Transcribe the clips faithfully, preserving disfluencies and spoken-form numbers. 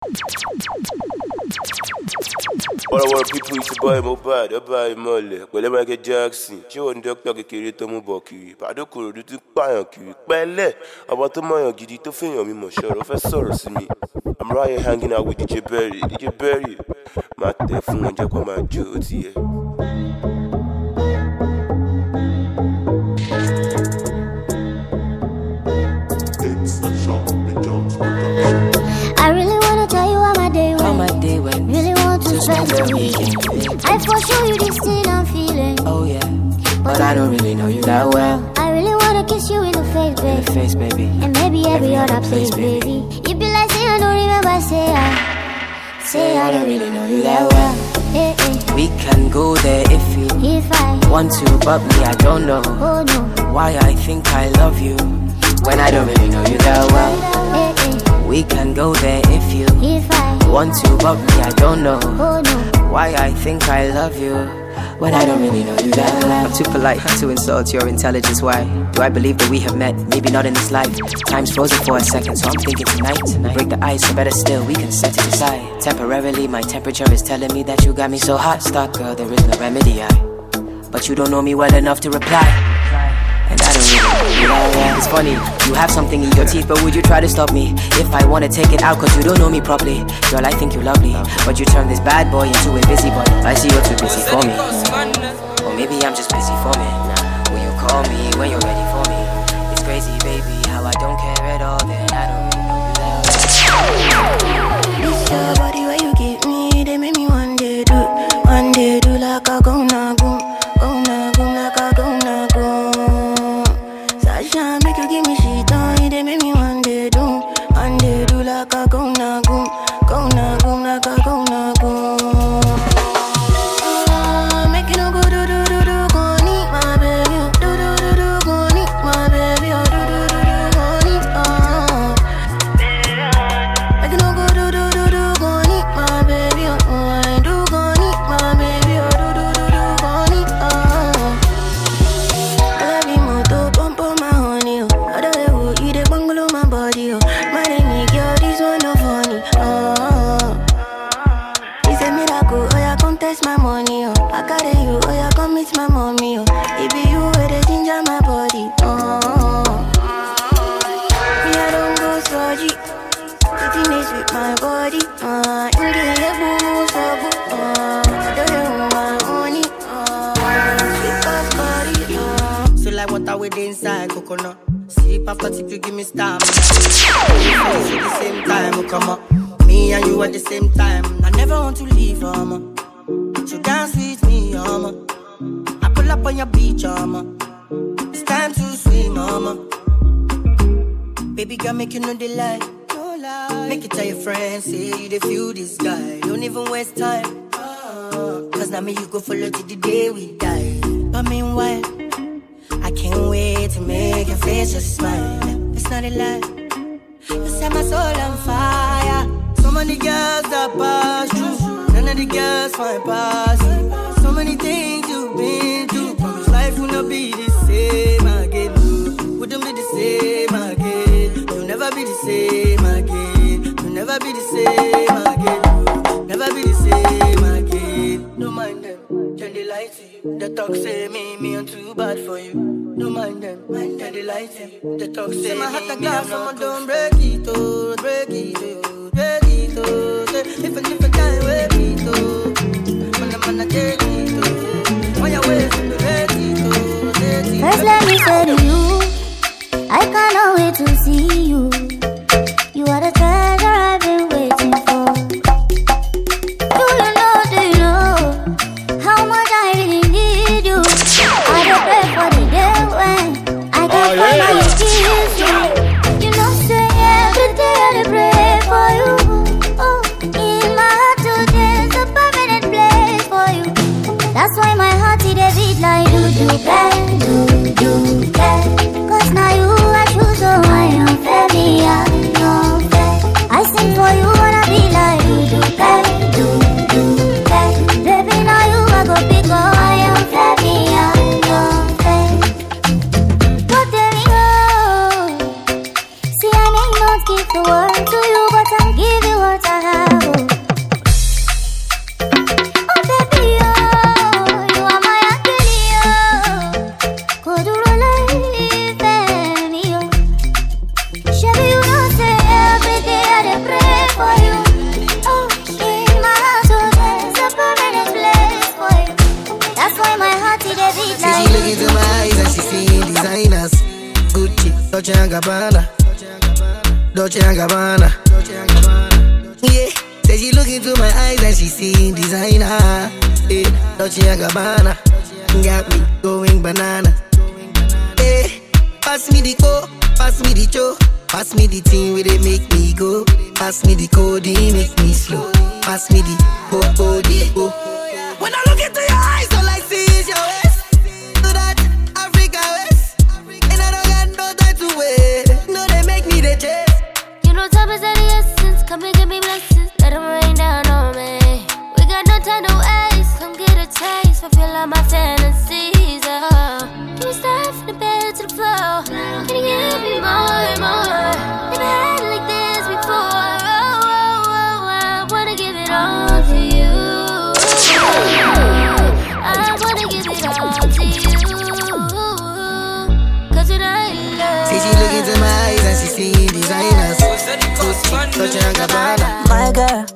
All our people used to buy mobile, they buy mole. Well, Michael Jackson, she was doctor kekere to mu bokiri. Pado kuro du ti payan kiri. Pẹ̀lẹ́, àwọn tó mọ̀yàn gidi tó fẹ́yàn mi mọ̀ ṣọ̀rọ̀ fẹ́ sọ̀rọ̀ sí mi. I'm right here hanging out with D J Berry. D J Berry, máa tẹ̀ fún wọn jẹ́ kó máa jó ó ti yẹ. I really wanna tell you how my day went. How my day went. Really want to spend the weekend. I for sure you this thing I'm feeling. Oh yeah, but, but I don't really know you that well. I really wanna kiss you in the face, baby. In the face, baby. And maybe every, every other place, place, baby. You be like, say I don't remember, say I. Say I don't really know you that well. Hey, hey. We can go there if you if I want to, but me I don't know. Oh no. Why I think I love you when I don't really know you that well. Hey, hey. We can go there if you if I want to, but me I don't know. Oh no. Why I think I love you when I don't really know you that well. I'm too polite to insult your intelligence. Why do I believe that we have met? Maybe not in this life. Time's frozen for a second, so I'm thinking tonight. Tonight, break the ice, or better still, we can set it aside. Temporarily, my temperature is telling me that you got me so hot. Stop, girl, there is no remedy. I, but you don't know me well enough to reply. And I don't really know you that well. It's funny, you have something in your teeth, but would you try to stop me if I wanna take it out? Cause you don't know me properly. Girl, I think you're lovely, but you turn this bad boy into a busybody. I see you're too busy for me, or maybe I'm just busy for me. Will you call me when you're ready for me? It's crazy, baby, how I don't care at all. Then I don't really know you that well. This your body where you give me, they make me one day do, one day do like a go na go, go na go like a go na go. Sasha make you give me shit on, they make me one day do, one day do like a go na go, go na go like a go na go. Uh, make you no go do do do do go need my baby, do do do do go need my baby, oh do do do do go need uh. Make you no go do do do do go need my baby, oh I do go need my baby, oh do do do do go need uh. I love you more to pump on my honey, oh. I don't know you the bungalow my body, oh. My name is girl, this one no funny, oh. It's a miracle, oh yeah, come test my money, oh. I carry you, oh yeah, come meet my mommy, oh. It be you where they ginger my body, oh. Me I don't go surgery, the finish with my body, uh. In the air, boom, so good, uh. I don't know my honey, uh. Sweet ass body, uh. So like water with the inside coconut. Sleep after tip, you give me stamina. At the same time, oh, come on. Me and you at the same time. I never want to leave, mama. So dance with me, mama. I pull up on your beach, mama. It's time to swim, mama. Baby girl, make you know the lie. No lie. Make it tell your friends, say you they feel this guy. Don't even waste time. Uh, Cause now me you go follow till the day we die. But meanwhile, I can't wait to make your face just smile. It's not a lie. You set my soul on fire. So many girls that pass through, none of the girls find pass you. So many things you've been through. Promise life will not be the same again. No, wouldn't be the same again. You'll never be the same again. You'll never be the same again. No, never be the same again. Don't mind them, turn the light to you. The talk say me, me I'm too bad for you. Don't mind them, mind them, they lie to you. The talk say my heart a glass, so I don't break it, oh, break it, oh, break it, oh. If a different time, break it, oh. When I'm gonna take it, oh. On your way, break it, oh, take it. First let me say to you, I cannot wait to see you. You are the treasure I've been waiting for. Do you know, do you know how much I really need you? I don't pray for the day when I can oh, find yeah. my kiss you. You know, say every day I pray for you. Oh, in my heart today's a permanent place for you. That's why my heart is a beat like do do bang, do do bang. Cause now you are true, so I am very keep the world to you, but I'll give you what I have. Oh baby, oh, you are my angel, could you life and me, oh. Shabby, you don't say every day I dey pray for you. Oh, in my heart, oh, there's a permanent place for you. That's why my heart is a beat like. She look into my eyes and she see designers. Gucci, Dolce and Gabbana, Dolce and Gabbana. Yeah, say she look into my eyes and she see designer. Yeah, Dolce and Gabbana, got me going banana. Yeah, pass me the co, pass me the cho, pass me the thing where they make me go. Pass me the code, make me slow. Pass me the ho ho the ho. When I look into your eyes, all I see is your waist. Do that Africa waist, and I don't got no time to wait. No, they make me the chase. You know time is of the essence. Come and give me blessings. Let them rain down on me. We got no time to waste. Come get a taste. Fulfill all my fantasies. Oh. Can you start from the bed to the floor? Can you give me more and more? Never had it like this before. Oh, oh, oh, I wanna give it all to you. I wanna give it all to you. Cause tonight love. See, she look into my eyes and she see designers. Dolce and Gabbana. My girl,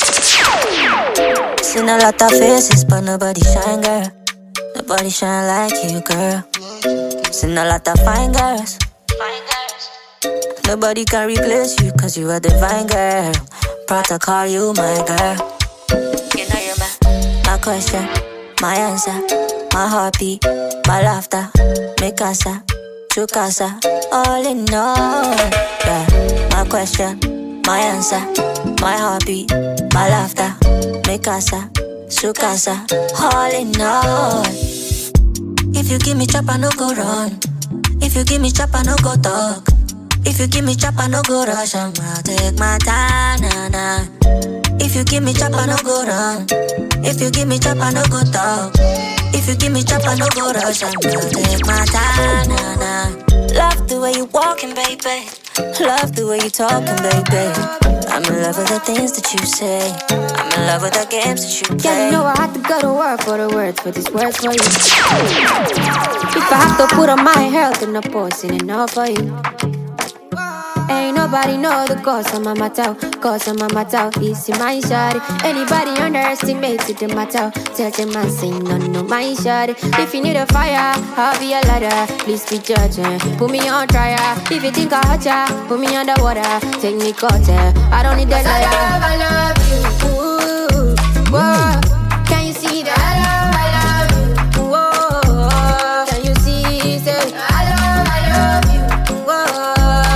seen a lot of faces, but nobody shine, girl. Nobody shine like you, girl. Seen a lot of fine girls. Nobody can replace you, cause you are divine, girl. Proud to call you my girl. You know you're my, my question, my answer, my heartbeat, my laughter, mi casa, tu casa, all in all. Yeah, my question, my answer, my heartbeat, my laughter, mi casa, su casa, all in all. If you give me chop, I no go run. If you give me chop, I no go talk. If you give me chop, I no go rush. I'ma take my time, nah, nah. If you give me chop, I no go run. If you give me chop, I no go talk. If you give me chop, I no go rush. I'ma take my time, nah, nah. Love the way you walking, baby. Love the way you talking, baby. I'm in love with the things that you say. I'm in love with the games that you play. Yeah, you know I have to go to work for the words, for these words for you. If I have to put on my health in a posting enough for you. Ain't nobody know the cause of my matter, cause of my matter. This is my shawty. Anybody underestimates it, the matter. Tell them I say no, no, my shawty. If you need a fire, I'll be a ladder. Please be judging, put me on trial. If you think I hurt ya, put me underwater. Take me cutter, I don't need that liar. I love, I love you. Ooh, whoa. Can you see that? I love, I love you. Whoa. Can you see? Say I love, I love you. Whoa.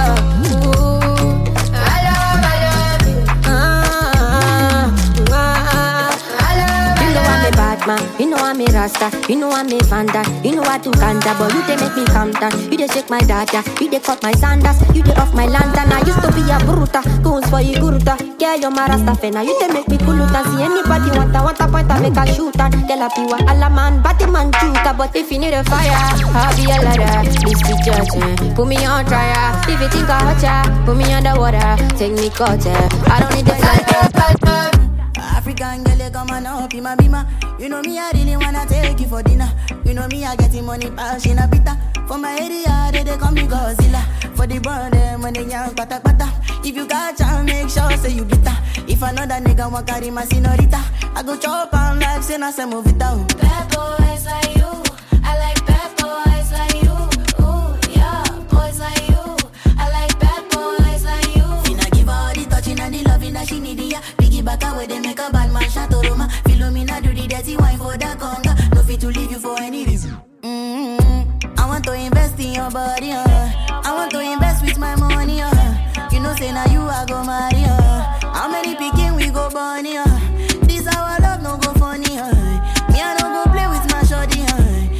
You know I'm a Rasta, you know I'm a Vanda. You know I do Ganda, but you they make me calm down. You they shake my data, you they cut my sandals. You they off my lantern, I used to be a bruta. Goons for you guruta, girl you're my Rasta fena. You they make me kuluta. See anybody want a, want a point, I make a shooter. Girl I piwa, alla man, batty man juta. But if you need a fire, I'll be a ladder. Please be judging, put me on trial. If you think I hurt ya, put me underwater. Take me cutter, I don't need the fire. African girl, you come on up, bima bima. You know me, I really wanna take you for dinner. You know me, I get the money, pass in a pita. For my area, they, they call me Godzilla. For the brand, them when they young, pata pata. If you got chance, make sure say you bitter. If another nigga want carry my senorita, I go chop on like say na se move it down. Bad boys like you, I like bad boys like you. Ooh, yeah, boys like you, I like bad boys like you. Finna give her all the touching and the loving that she need, yeah. Back away, they make a bad man shot Roma. Philomena do the dirty wine for the conga. No fit to leave you for any reason. Mm-hmm. I want to invest in your body, uh. I want to invest with my money, uh. You know, say now you I go marry, uh. How many picking we go bunny, uh. This our love no go funny, uh. Me I don't go play with my shorty, uh.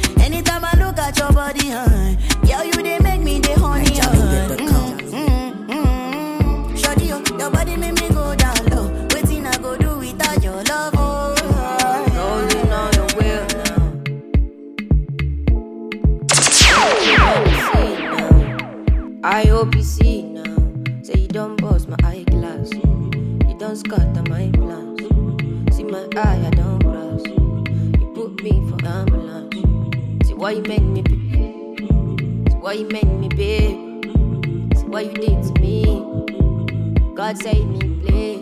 don't bust my eyeglass. You don't scatter my plans. See my eye, I don't cross. You put me for ambulance. See why you make me be. See why you make me be. See what you did to me. God save me, please.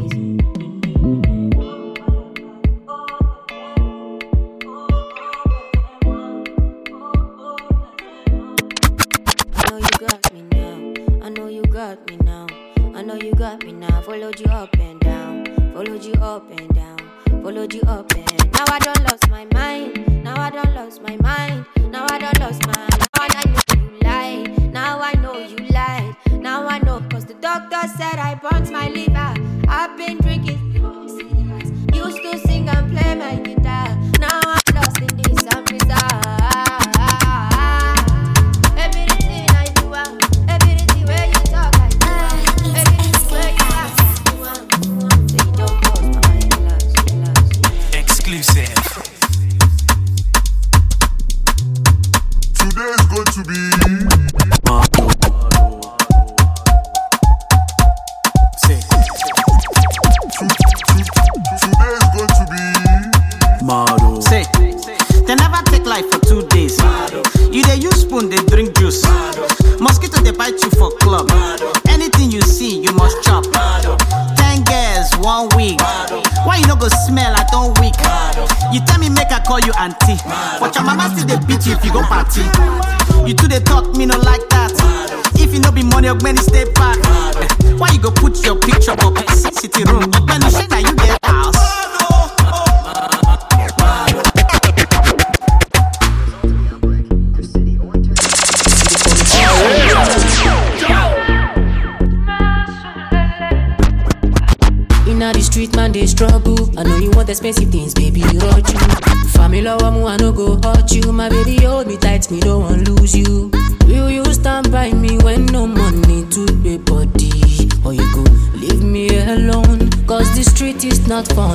I know you got me now. I know you got me now. I know you got me now. Followed you up and down. Followed you up and down. Followed you up and down. Now I don't lost my mind. Now I don't lost my mind. Now I don't lost my mind. Now I know you lied. Now I know you lied. Now I know, cause the doctor said I burnt my liver. I've been drinking. Used to sing and play my guitar. Now I'm lost in this bizarre. Everything I do, uh, everything where you talk, I do. Uh, everything where you ask, I do. Uh, so you don't post my relax, relax, relax. Exclusive. Today is going to be. Say, they never take life for two days. You they use spoon, they drink juice. Mosquito they bite you for club. Anything you see, you must chop. Ten girls, one week. Why you no go smell? I don't weak. You tell me make I call you auntie, but your mama still they beat you if you go party. You two they talk me no like that. If you no be money, Ogbeni stay back. Why you go put your picture up in city room? Ogbeni shit that you get house. Inna the street, man, they struggle. I know you want expensive things, baby, rock you. Family, wamu, I no go hurt you. My baby, hold me tight, me don't want lose you. Will you stand by me when no money to pay body? Or you go leave me alone, cause the street is not fun.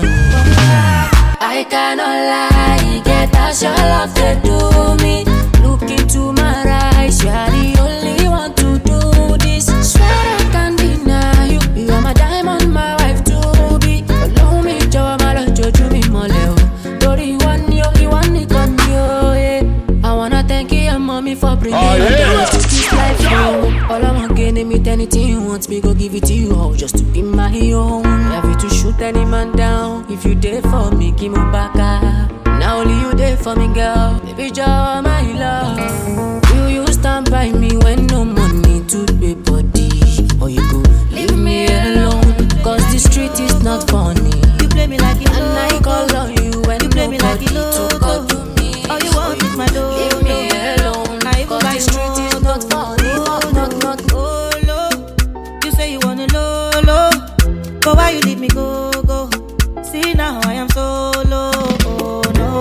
I cannot lie, get as your love to do me. Look into my eyes, you are the only one to do this. Swear I can't deny you, you are my diamond, my wife to be. Allow me, Joe, my love, Joe, me, Moleo. Dori, one, yo, you want me, con, yo, yeah. I wanna thank you and mommy for bringing oh, yeah. me to this life, yo. All I want, getting me anything you want, me go give it to you, oh, just to be my own. Love you to shoot any man down. If you there for me, give me back up. Now only you there for me, girl. Baby, Joe, my love. Will you stand by me when no money to pay body? Or you go leave me alone, cause the street is not funny. You play me like you know. And I call on you when you play me like you know. To call to me. All you want is my door. Leave me alone, cause the street is not funny. Not, not, not. Oh, low. You say you wanna low, low. But why you leave me go, go? See now I am solo. Oh no.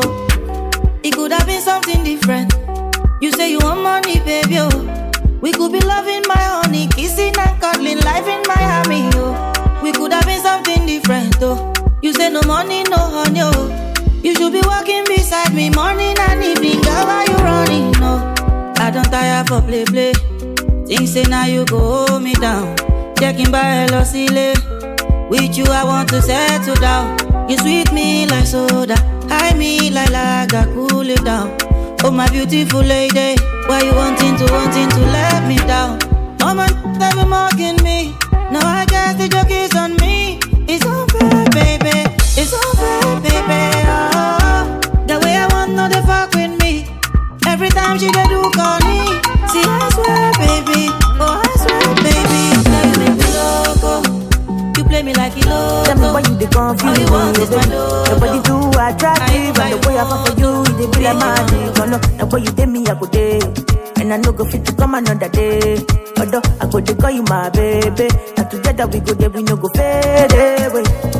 It could have been something different. You say you want money, baby, oh. We could be loving my honey, kissing and cuddling, life in Miami, oh. We could have been something different, oh. You say no money, no honey, oh. You should be walking beside me morning and evening, girl, why you running, no? I don't tire for play, play. Things say now you go hold me down. Checking by L O C L. With you I want to settle down. You sweet me like soda, high me like lager, cool it down. Oh my beautiful lady, why you wanting to, wanting to let me down? Oh man, they be mocking me. Now I guess the joke is on me. It's unfair, baby. It's unfair, baby. Oh, the way I want, no they fuck with me. Every time she they do call me. See, I swear, baby. Oh, I swear, baby. Now you make me loco. You play me like you loco. Tell me why you dey confuse all you want is my love. Your body too attractive, and the way I fall for you, it dey be like magic. Oh no, the way you dey me, I go dey, and I no go fit to come another day. Although I go dey call you my baby, and together we go there, we no go fade away.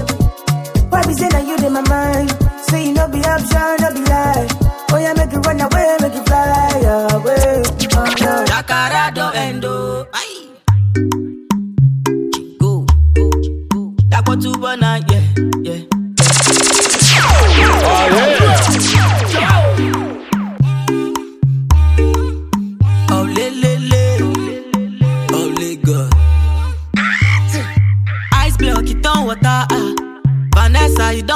Why be say that you in my mind? Say you no be option, no be lie. Oh yeah, make you run away, make you fly away. Oh no, Dakara do endo, aye. Go, go, go. That what you wanna, yeah, yeah. Oh yeah. Oh le le le, oh le God.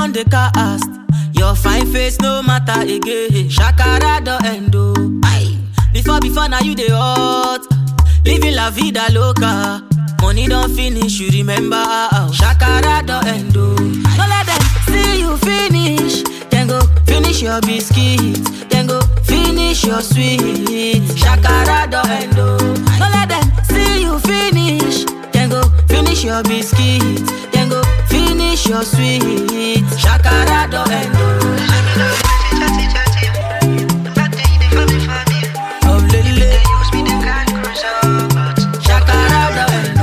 on the cast. Your fine face no matter again. Shakara do endo. Aye. Before before now you dey hot. Living la vida loca. Money don't finish, you remember how. Shakara do endo. Don't let them see you finish. Then go finish your biscuit. Then go finish your sweet. Shakara do endo. Don't let them see you finish. Then go finish your biscuit. Then go finish your sweet. Shakara do endo. Oh lily. Shakara do endo.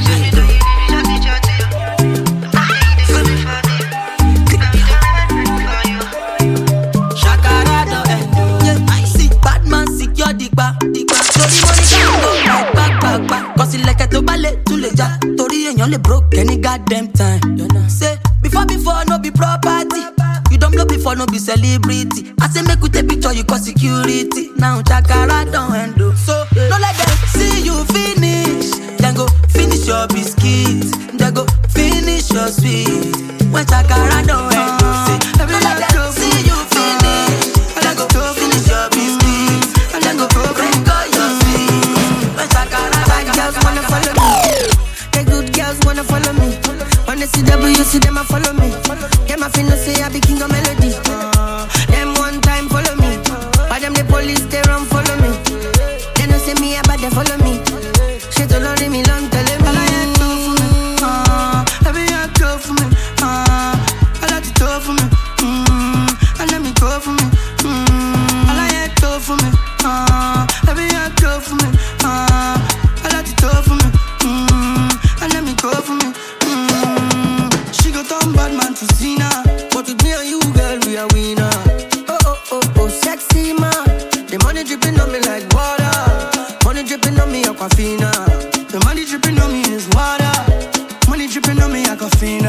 Shakara do endo. Yeah, I see bad man secure the back, the back. So the money can go back, back, back, back. Cause it like a to ballet to le ja. Tori and you broke any goddamn time. You know. Say before before no be property. You don't blow before no be celebrity. I say make we take picture you call security. Now Shakara don't handle. So don't let them see you finish. Then go finish your biscuits. Then go finish your sweet. When Shakara don't handle. Say don't let them see you finish. Then go finish your biscuits. And then go break all your sweet. When Shakara bad girls wanna follow me. The good girls wanna follow me. When they see W, see them a follow me. Them a finna say I be king of melody. Uh, them one time follow me. But them the police they run follow me. They don't say me about they follow me. She told her me long telling me. I like to for me. Uh, every year go for me. Uh, I like to talk for me. Mm, and let me go for me. Mm, I like to for me. Uh, every year go for me. Uh, I like to talk for me. Mm, and let me go for me. Mm, she got on bad man to Zina. But with me and you, girl, we are winner. Oh, oh, oh, oh, sexy man. The money dripping on me like water. Money dripping on me, aquafina. The money dripping on me is water. Money dripping on me, aquafina.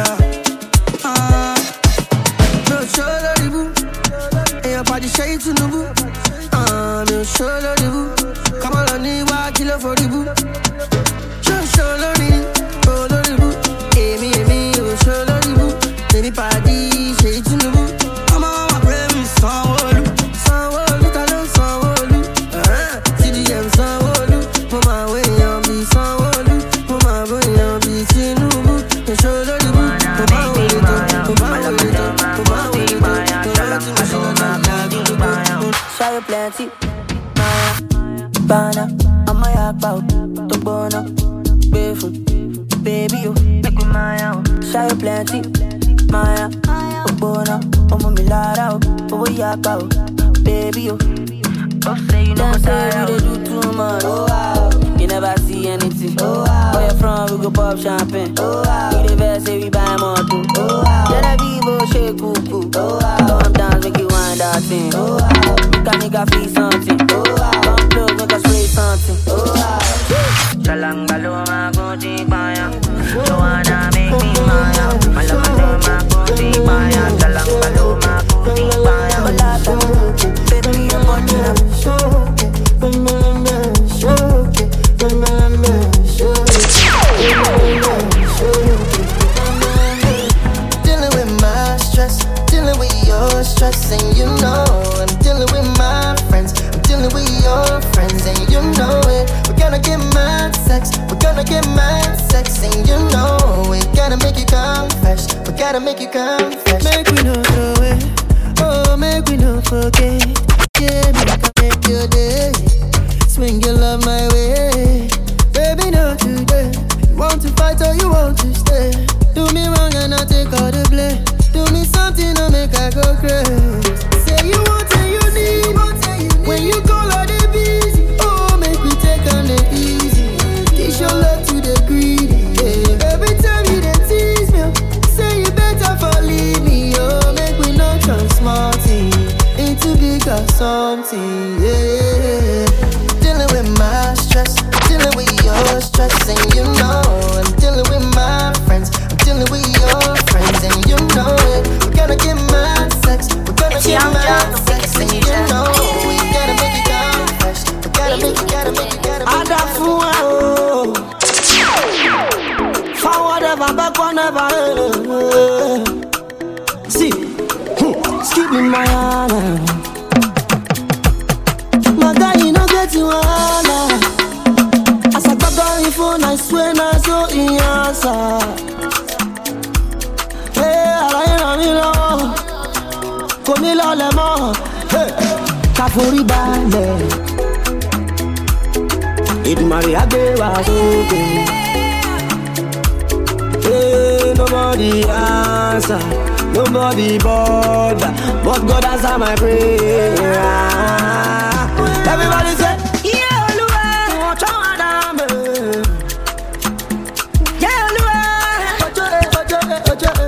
Ah, no show the boo. Hey, your body shade to the boo. Ah, no show the boo. Come on, I need one kilo for the boo. Show, show the boo. Oh, the boo. Hey, me, me, oh, show the boo. Baby, party, shade to the boo. Come on, my brain is sour. Sour, little sour. Ah, C D M sour. For my way, I'll be sour. For my way, I'll be sinubu. The show the boo. For my way, for my way, for my way, for my way. Show you plenty. Maya, Bana, I'm a yak bout. To Bona, Befu, baby, you make me Maya. Show you plenty. Maya, Bona, I'm a Milara, oh, yak out, baby, you. Oh, say you never say we do too much. Oh, wow. You never see anything. Oh, wow. Where you from, we go pop champagne. Oh, wow. You the best, say we buy more too. Oh, wow. Then I be bo shake cuckoo. Oh, wow. Come dance, make you wind that thing. Oh, wow. Make a nigga feel something. Oh, wow. Come close, make us spray something. Oh, wow. Chalang baloma go deep baya. Joanna make me maya. Malama doma go deep baya. Chalang baloma go deep baya. Balata, baby I'm on you. Dealing with my stress, dealing with your stress, and you know I'm dealing with my friends. I'm dealing with your friends, and you know it. We're gonna get mad sex, we're gonna get mad sex, and you know we gotta make you come fresh. We gotta make you come fresh. Make we no throw it, oh make we no forget. Yeah, make I make your day. Swing your love my way, baby. Not today. You want to fight or you want to stay? Do me wrong and I take all the blame. Do me something to make I go crazy. Say you want and you need. When you call her the busy, oh make me take on the easy. Teach your love to the greedy. Yeah. Every time you dey tease me, say you better for leave me. Oh make we not turn smarty into bigger something. Yeah. Dealing with my stress, dealing with your stress, and you know I'm dealing with my friends. I'm dealing with your friends, and you know it. We're gonna get mad sex, we're gonna get mad sex, and you know we gotta make it come fresh. We gotta make it, gotta make it, gotta make it. Ada fun o, forward ever, backward never. See, in my hand. My guy, you know get you all. As I got on your phone, I swear I saw in answer. Hey, I ain't me long. Come in all the more. Hey, Kafuri Bande. It Maria Beva. Hey, nobody answer. Nobody bother, but God answer my prayer. Everybody say, yeah, Lua, watch out, Adam. Yeah, Lua, watch out, watch out, watch out.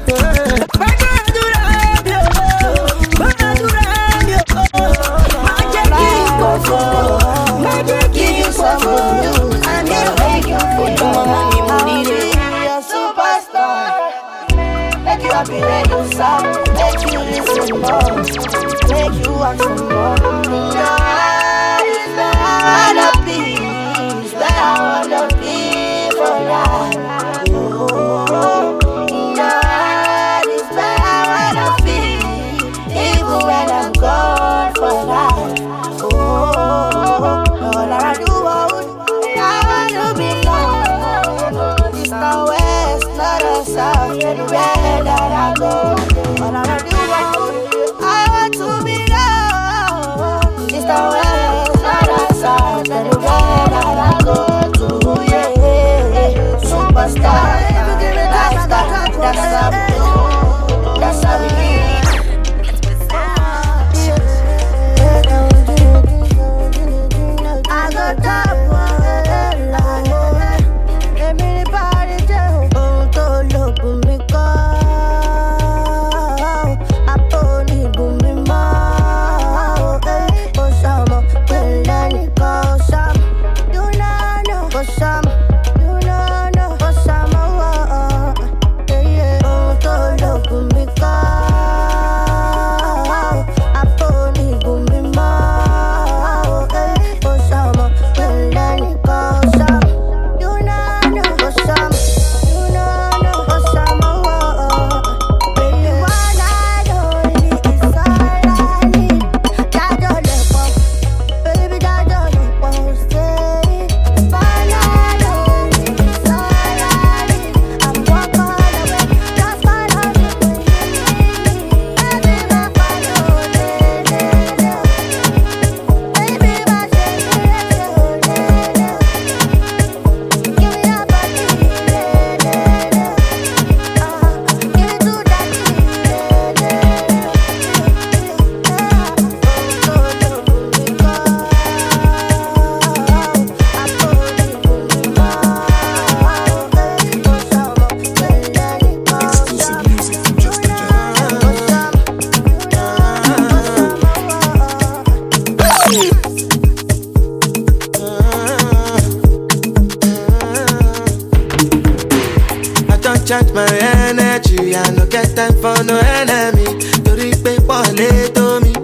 Magic is for you, and you make you feel a superstar. Make you happy when you sad, make you listen more, make you action more. In your heart is where I wanna be, is where I wanna be for life. Oh, in your heart is where I wanna be, even when I'm gone for life. Oh, all I do, I wanna be loved. It's the west, not the south, anywhere that I go. All I do, I want to be loved. It's the west, not the south, anywhere that I go to. Yeah, superstar. That's that, that's how we do. That's how we live. I got top one. Charge my energy, I no get time for no enemy. Tori pe pole to me.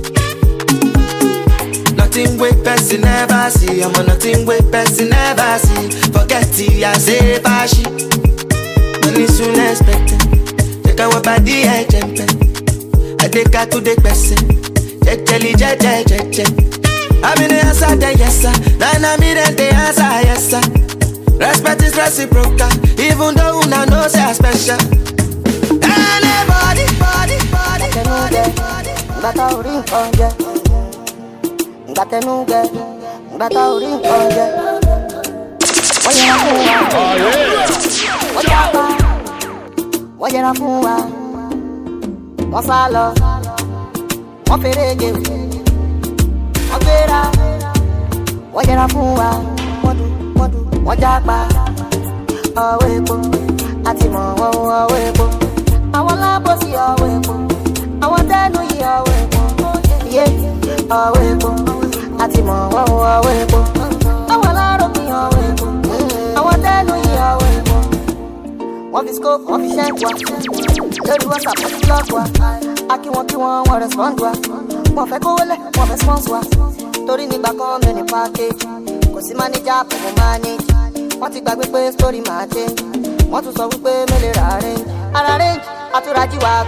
Nothing wait person never see. I'm on nothing wait person never see. Forget it, I say bashi. Money soon expected. Take a walk by the edge and I take her to the person. Check jelly, check, check, check, check. I'm in the answer, then yes sir. Then I'm in the answer, yes sir. Respect is reciprocal, even though una know say I'm special. Anybody, body, body, body, body. Ngata uri konje, ngata nuge, ngata uri konje. Wajera fuwa, wajaba, wajera fuwa. Mosalo, moferege, mofera, wajera fuwa. Wọ́n jápa ọwọ́ epo àti mọ̀ wọ́n ọwọ́ epo. Àwọn lábòsí ọwọ́ epo, àwọn tẹ́nu yìí ọwọ́ epo. Yé ọwọ́ epo àti mọ̀ wọ́n ọwọ́ epo. Àwọn aláròpin ọwọ́ epo, àwọn tẹ́nu yìí ọwọ́ epo. Wọ́n fi scope, wọ́n fi ṣẹ́ǹkì wa. Lórí WhatsApp, wọ́n fi blog wa. A kí wọn kí wọn, wọ́n respond wa. Wọ́n fẹ́ kówó lẹ̀, wọ́n fẹ́ sponsor wa. Torí nígbà kan mi ní package. Kò sí manager kò mọ manage. Wọ́n ti gbàgbé pé story máa change. Wọ́n tún sọ wípé mélòó ra range. Ara range àtúrájí wa gan.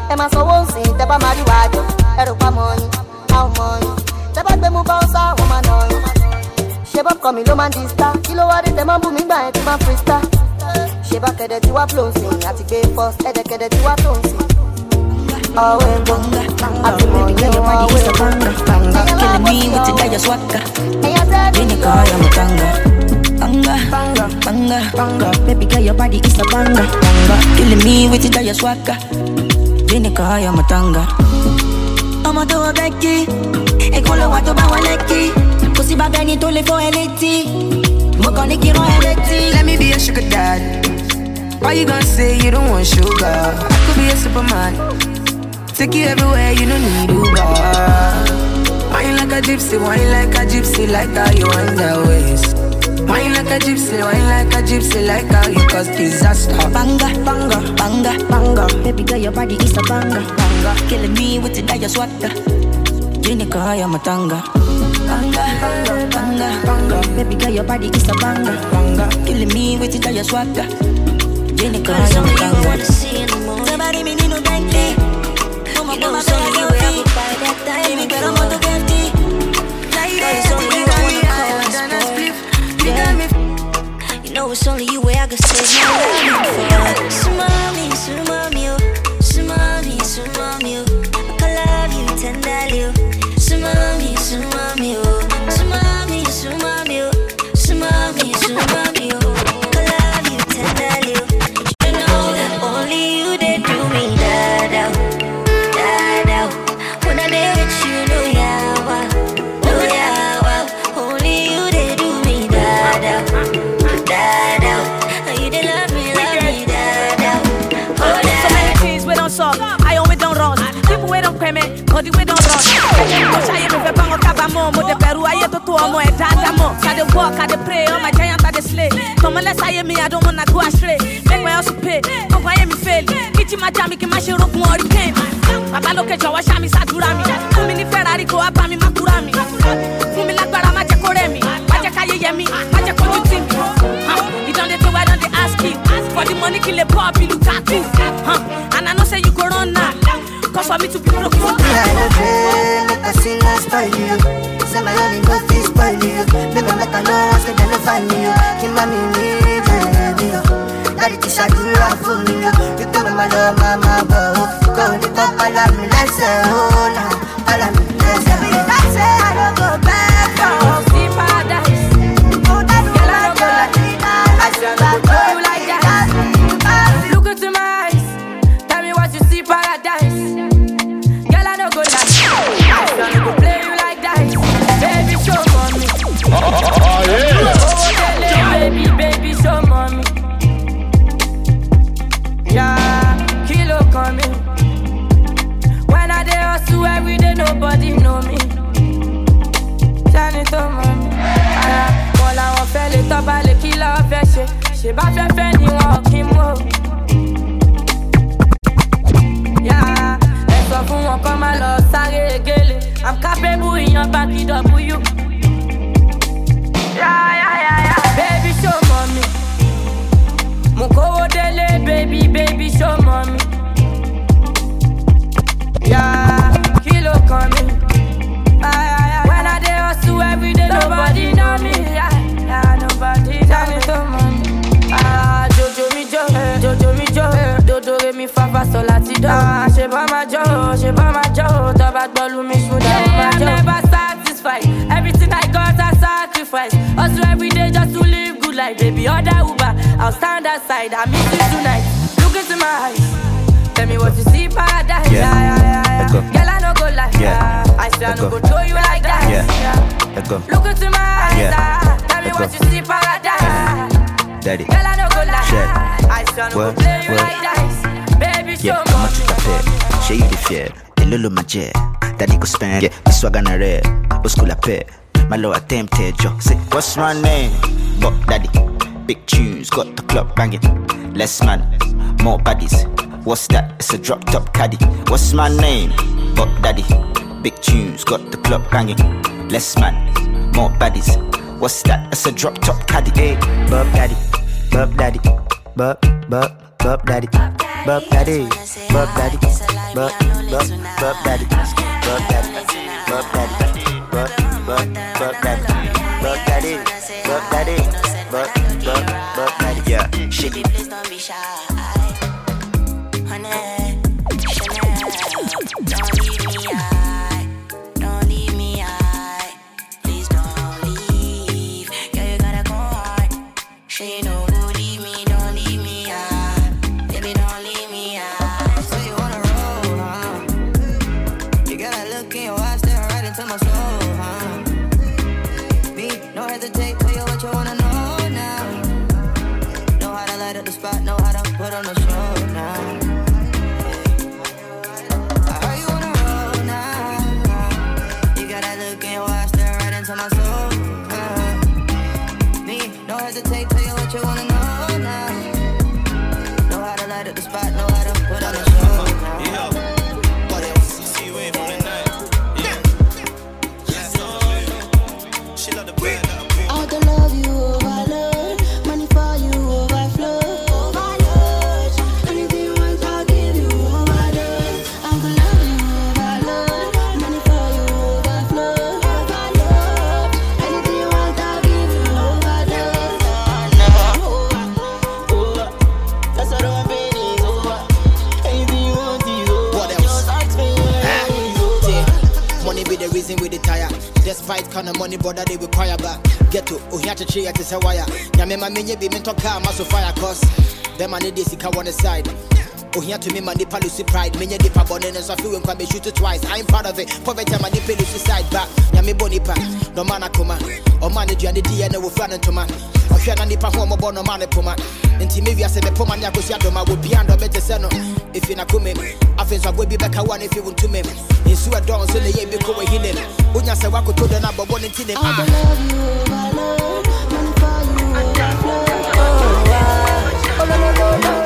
Emma so won't see, Teba Mariwajo, Erupamon, how money. Teba de Mubasa, woman on. Sheba coming, Loman Dista, Kilo Wadi, the man booming by my freestyle. Sheba Kede to a closing, at the gate first, Edekede to a closing. Oh, we're bunga, happy morning, your body is a banga, banga, killing me with the Daya Swaka. Vinegar, I'm a tanga, banga, banga, banga, banga, baby girl, your body is a banga, banga, killing me with the Daya Swaka. Vinegar, I'm a tanga. I'm a do a Becky, a color what about a lecky, pussy bag I need to live for L A T. Mokaniki no L A T. Let me be a sugar dad. Why you gonna say you don't want sugar? I could be a superman. Take you everywhere, you don't need Uber. Wine like a gypsy, wine like a gypsy, like how you wind that waist. Wine like a gypsy, wine like a gypsy, like how you cause disaster. Banga, banga, banga, banga. Baby girl, your body is a banga, banga. Killing me with the Daya Swata. Vinegar, I'm a tanga. Banga, banga, banga, banga. Baby girl, your body is a banga, banga. Killing me with the Daya Swata. Vinegar, I'm a tanga. Somebody me need no Bentley. You know it's only you where I could buy that time. Baby, but I'm out to get it. It's only you I wanna call sport. You know it's only you where I could say you love me for. Sumami, sumami, sumami, sumami, I can love you tenderly. Sumami, sumami, sumami, sumami, sumami, sumami, I can love you tenderly. You know that only you they do me that out. Cause we don't rush. I am a bang of Cabamo, the Peru, I have to do more at Tadamo. I dey walk, I dey pray, on my giant at the sleigh. Come unless I am me, I don't wanna go astray. Make my house pay, go I am fail. Kitty my jammy, can my rope more again. Papa look at Jawa Shami Saturami. Fumini Ferrari go up on me, Makurami. Fumila Barama Jacoremi, Majaka Yemi, Majako you think. You don't let the word on the ask you. For the money, kill a pop, you look at you. And I know say you go on now. Cause for me to be broke, behind a dream, make a sing and spoil you. Say my only go to spoil you. Baby, make a know, say they don't find you. Keep my me, baby. Daddy, teach I do love for me. You tell me my love, mama, but go to the top, I love me, let's say, oh, no. I love me, let's say, I say, I don't go back, oh, see paradise. Oh, that's girl, I don't go like that. I swear I don't go you like that. Look into my eyes, tell me what you see, paradise. Go play you like that, baby, show mommy. Oh, oh yeah. Oh, baby, baby, show mommy. Yeah, kilo coming. When I dey hustle every day, nobody know me. Turn it on, mommy. Ah, all I want fell it up, I le kill off a shit. She ba fe fe ni won ki mo. Yeah. Fún wọn kọ́ máa lọ sáré gélé. I'm capable in your back, it up with you. Yeah, yeah, yeah, yeah. Baby, show mommy. Mo kówó délé, baby, baby, show mommy. Yeah, kilo coming. Ah, yeah, yeah. When I dey hustle every day, nobody know me. Yeah, yeah, nobody know me. To mommy. Ah, Jojo mi jo, Jojo mi jo, Dodo re mi fa fa sol lati do. Ah, she ba ma jo, she ba ma jo, to ba gbolu mi should have I'm never satisfied. Everything I got I sacrifice. Hustle every day just to live good life, baby. Order Uber, I'll stand aside. I miss you tonight. Look into my eyes, tell me what you see, paradise. Yeah, yeah, yeah, yeah. yeah. Girl, I no go lie. Yeah, I swear I no go show you like that. Yeah, yeah. Look into my eyes, yeah. Tell me what you see, paradise. Daddy, girl, I no go lie. I swear I no go play you like that. Baby, show me. Comment tu t'appelles? J'ai eu des fiers, t'es le le magie. Daddy go spend, yeah, me swag on a red. Au school la paix, my low attempted job. Say, what's my name? But daddy, big tunes, got the club banging. Less man, more baddies. What's that? It's a drop top caddy. What's my name? But daddy, big tunes, got the club banging. Less man, more baddies. What's that? It's a drop top caddy. Hey, Bob daddy, Bob daddy, Bob, Bob, Bob daddy. Buck daddy, buck daddy, buck, buck, buck daddy, buck daddy, buck daddy, buck, buck, buck daddy, buck daddy, buck daddy, buck, buck, buck daddy, yeah, shit. Please don't be shy, honey. Chanel, don't leave me high, don't leave me high. Please don't leave, girl, you gotta go hard. She know. Put on the show now. I heard you wanna roll now. You got that look in your eyes, stare right into my soul. Uh, me, no hesitate, tell you what you wanna know now. Know how to light up the spot, know how to put on the show now. Yeah. What else? See you wait for the night. Yeah. Let's go. She love the bread. All the love you overload, money for you overflow. With the tire, despite kind of money brother they require back. Get to oh here to tree at the wire. Nyame ma menye be mental car maso fire cause them and they sika on the side. Oh here to me my nipa lucy pride. Menye dipa bonen and so feel when come shoot it twice. I'm proud of it. Poverty my nipa lucy side back. Nyame bonipa no man akoma. O manage and the D N A will flan into man. O hwe na nipa ho mo bo no man poma. Enti me wiase me poma nya kosi adoma wo bia ndo better say no. If you na come afin so go be back one if you want to me. Insu a don so le ye be ko we hine. Unya se wa ko to na bobo nti ne. I love you, I love money for you. Oh no no no no.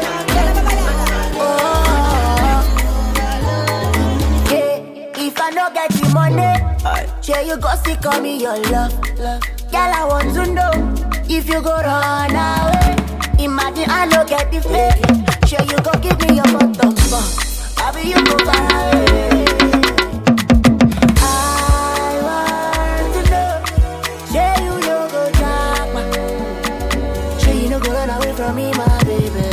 If I no get the money, sure you go see call me your love, love. Girl, I want to know if you go run away. Imagine I no get the fake. Sure you go give me your bottom fuck. I be you go far away. I want to know, sure you no go talk, man. Sure you no go run away from me, my baby.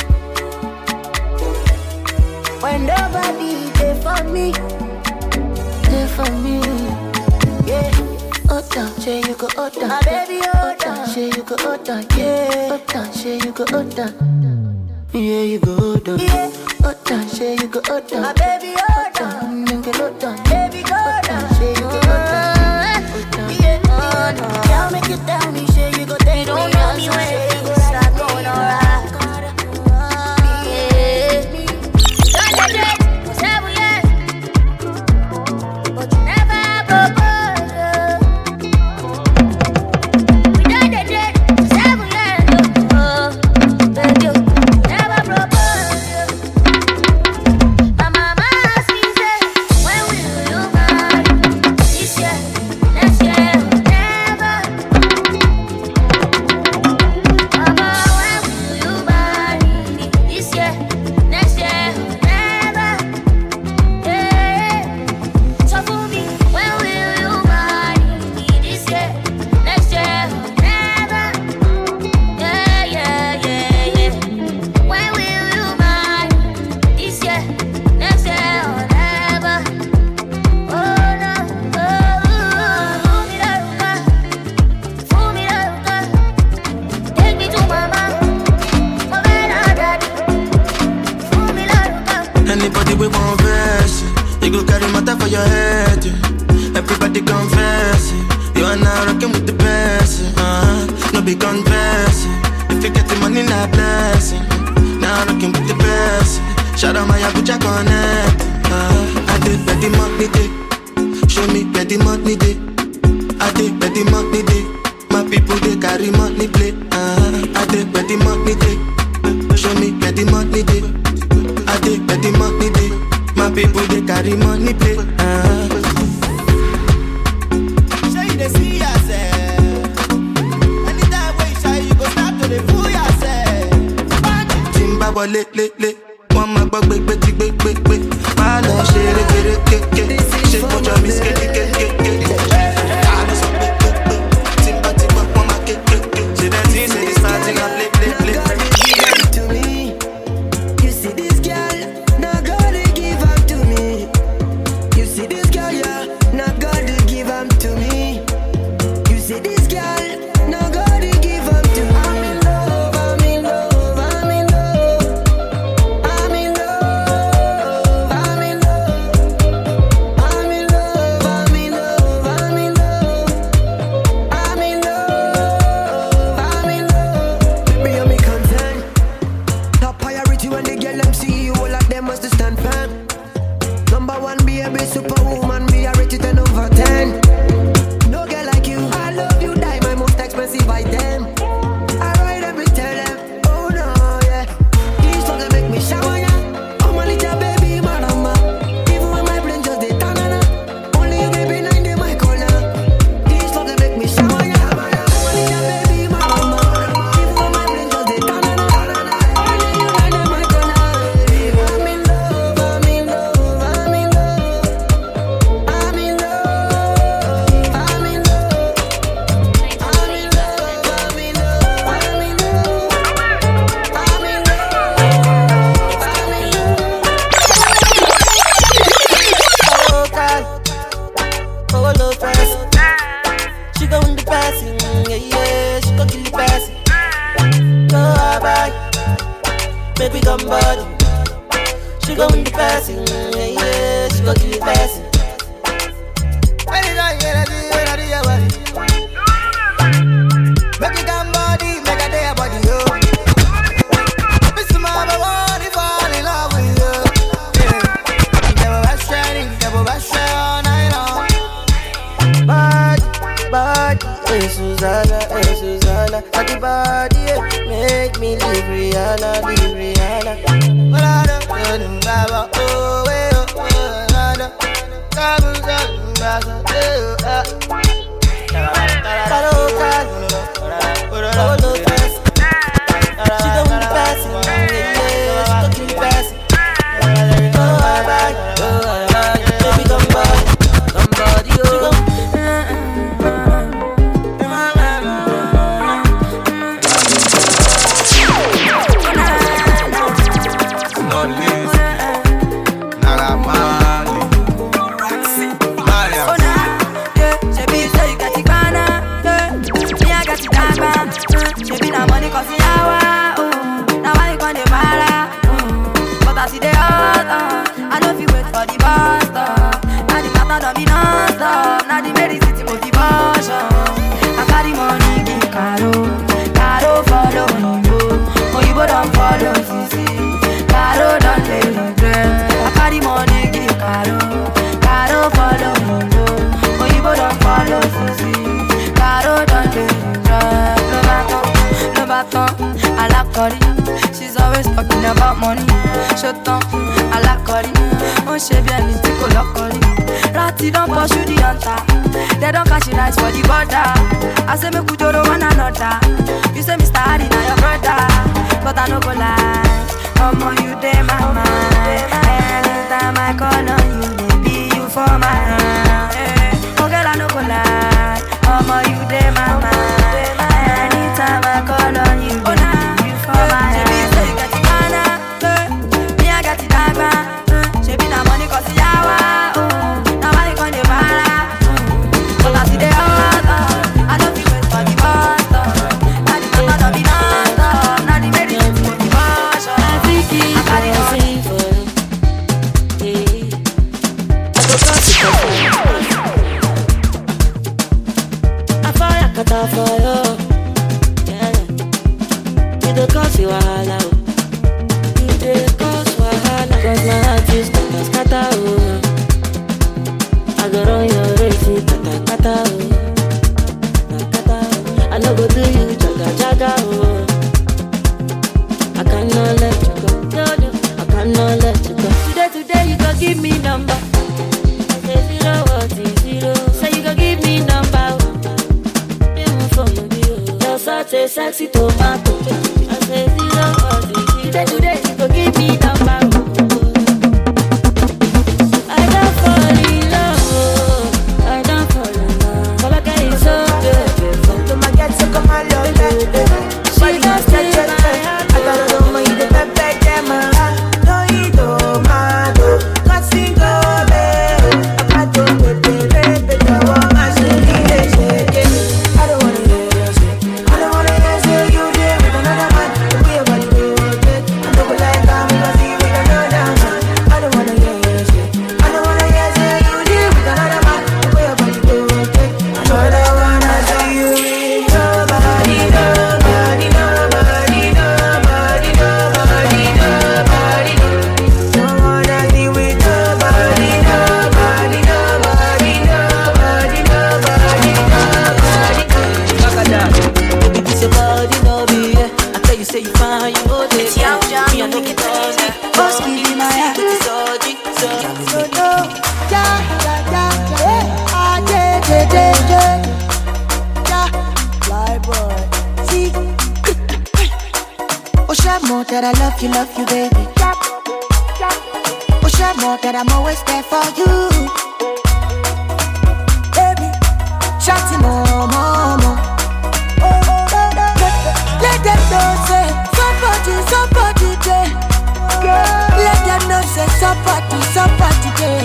When nobody there for me. For me, yeah. Oh, down, say you go, oh, down, my baby, oh, down, say you go, oh, down, yeah. Oh, down, say you go, oh, down, yeah, you go, oh, down, yeah. Oh, down, say you go, oh, down, my baby, oh, down, you go, oh, down, baby, go, down, say you go, oh, down, yeah, oh, down. Girl, make you tell me, say you go, take me, don't know me when you go, start going alright. Anybody we want verse, you go carry matter for your head. Yeah. Everybody confess it. You are now rocking with the best. Uh, no big confess it. If you get the money, not blessing. Now rocking with the best. Shout out my Abuja connect. Uh, I did where the money day. Show me where the money day. I did where the money day. My people they carry money play. Uh, I did where the money day. Show me where the money day. I take where the money day. My people they carry money play. Uh. Show you the see yourself. Anytime when you shy, you go start to the fool yourself. Timba wale le le. want my bug, big, big, big, big, big. Man, I shit it, get it, get, get. Shit, put your miss, get it, get, get, get. I know some big, big, big. Timba, timba, want my get, get, get. Say that thing, say this party, I play, play, play. Give it to me. You see this girl, now gotta give up to me. You see this girl, yeah, now gotta give up to me. You see this girl, now gotta give up to me. I'm in love, I'm in love, I'm in love. I'm in love, I'm in love. I'm in love, I'm in love, I'm in love. I'm in love, I'm in love. Baby, you're me concern. Top priority when the girl them see you, all of them must stand firm. Number one, baby, superwoman, me I rate you ten over ten. No girl like you, I love you, die my most expensive item. I ride them, me tell them, oh no, yeah. These songs they make me shower, yeah. Oh my little baby, my mama. Even when my brain just dey tanana. Only you, baby, nine day my corner. These songs they make me shower, yeah. Oh my little baby, my mama. Even when my brain just dey tanana. Only you, nine day my corner. I'm in love, I'm in love, I'm in love. I'm in love, I'm in love. I'm in love, I'm in love, I'm in love. I'm in Oh, God. Oh, no, fast. She go in the passing, yeah, yeah. She go kill the passing. Go bye, baby, come body. She go in the passing, yeah, yeah. She go kill the passing. Anytime, yeah, that's it, that's it, yeah, buddy. Make it come body, make a day body, yo. Miss Mama, want to fall in love with you. Yeah. Never best friend, never best friend all night long. Body, body, hey Susanna, hey Susanna. At the body, yeah. Make me leave Rihanna, leave Rihanna. Well, I don't know, Baba, oh, eh, oh, oh, I don't. Come on, come on, Baba, eh, oh, ah. Hello, God. Oh, no, fast. She go in the passing, yeah, yeah. She go kill the passing. Oh, bye, oh, bye. Baby, come body, come body, oh. She's always talking about money. Shut up, I like curry. Oh, she be a little color. Ratty don't pursue the hunter. They don't catch it nice for the border. I say me could do one another. You say Mister Hardy now your brother, but I no go lie. Come on, you dey my mind. Anytime I call on you, baby, you for my hand. Oh girl, I no go lie. Come on, you dey my mind. Anytime I call on you, baby. Say sexy tomato. I say zero or zero. Today, today, you go give me number. Me, I know get done. Boss, give me my heart. So, so, So, no. Yeah, yeah, yeah, yeah. Ah, yeah, yeah, yeah, yeah. Yeah. Fly boy. See. Oh, share more that I love you, love you, baby. Oh, share more that I'm always there for you. Baby, chatty more, more, more. Let them know, say, somebody, somebody, day. Let them know, say, somebody, somebody, day.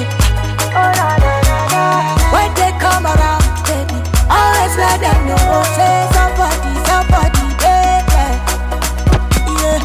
When they come around, baby, always let them know, say, somebody, somebody, day. Yeah.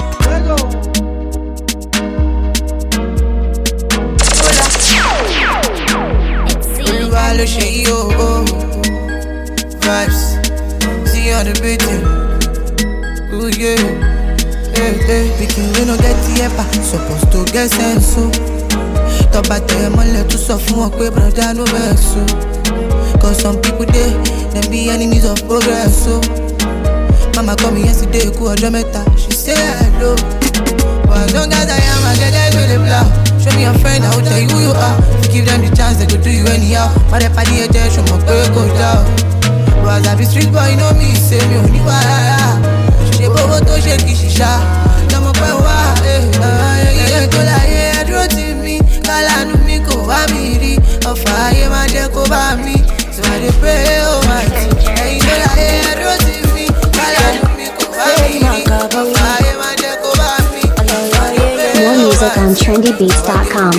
Everybody shake yo, oh. Vibes, see all the beating. Ooh yeah, hey hey. Picking we no get the epa, supposed to get sense so. Talk about them all let us off more quick, brother no vex so. Cause some people they, them be enemies of progress so. Mama called me yesterday, go a drumeta. She say hello. But as long as I am, I get that really blow. Show me a friend, I will tell you who you are. If you give them the chance, they could do you anyhow. But if I did it, show my girl go down. But as I be street boy, you know me, say me only why. She bobo to shake shisha. Now my boy, why? Yeah, to la yeah, draw to me. Kala no me go amiri. Of fire, my deck over me. So I dey pray, oh my God. Hey, to la yeah, draw to me. Kala no me go amiri. Of fire, my deck over me. More music on trendy beats dot com.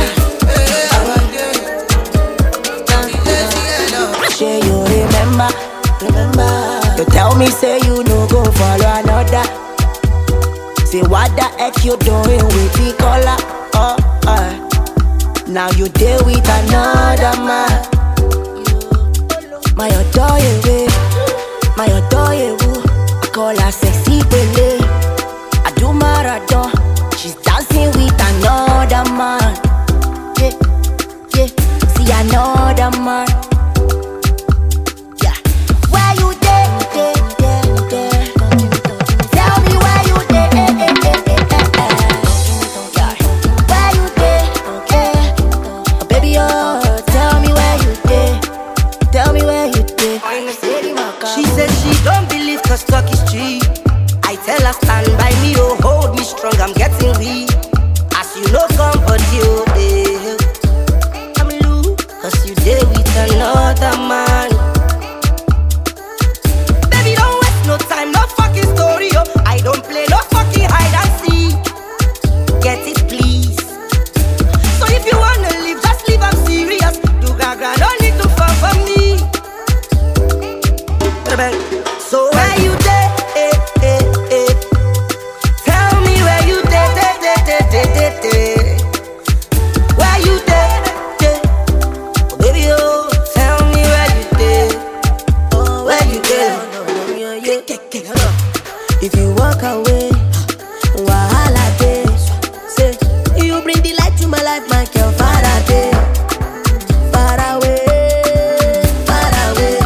Say you remember, remember. You tell me say you no go follow another. Say what the heck you doing with the color? Oh, uh. Now you deal with another man. My adore you, my adore you. I call her sexy Bele. I do marathon. She's dancing with another man. Yeah, yeah. See another man. Yeah. Where you there, there, there, there? Tell me where you there, eh, eh, eh, eh, eh, eh. Yeah. Where you there, eh? Oh, baby, oh, tell me where you there. Tell me where you there. She said she don't believe 'cause talk is cheap. I tell her stand by me, oh, hold me strong, I'm getting weak. As you know, somebody, oh, eh. I'm loose, 'cause you there with another man. Baby, don't waste no time, no fucking story, oh. I don't play no fucking hide and seek. Get it, please. So if you wanna leave, just leave, I'm serious. Do gaga, no need to fall for me. So where you there, eh, eh, eh? Tell me where you there, there, there, there, there, there, there. Where you there, there? Oh, baby, oh, tell me where you there. Oh, where you there? If you walk away, wahala day. Say, you bring the light to my life, my girl, far away. Far away, far away.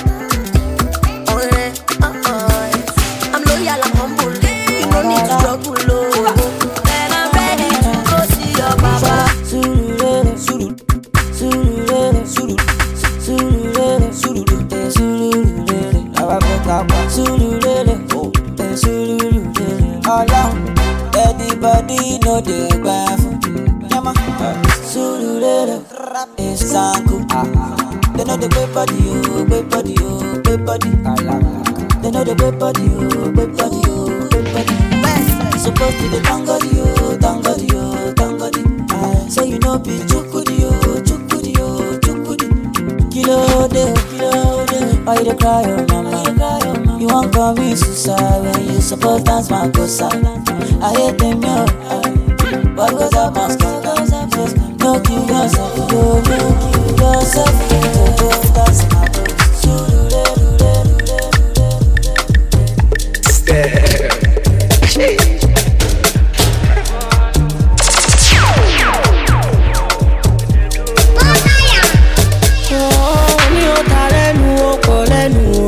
I'm loyal, I'm humble. You don't need to struggle, oh. And I'm ready to go see your mama. Surulere, suru, surulere, suru, surulere, surulere, surulere. Surulere, oh, surulere. Along, everybody know the baffle. Yama, surulere, it's sanku. They know the great body, oh, great body, oh, great body. They know the great body, oh, great body, oh, great body. Supposed to be tangody, oh, tangody, oh, tangody. Say you know be chukudi, oh, chukudi, oh, chukudi. Kilo de, kilo de. Why you dey cry, oh mama? You won't commit suicide when you supposed dance my cosa. I hate them, yo. What goes up must go. No kill yourself, no, no kill yourself. Don't dance my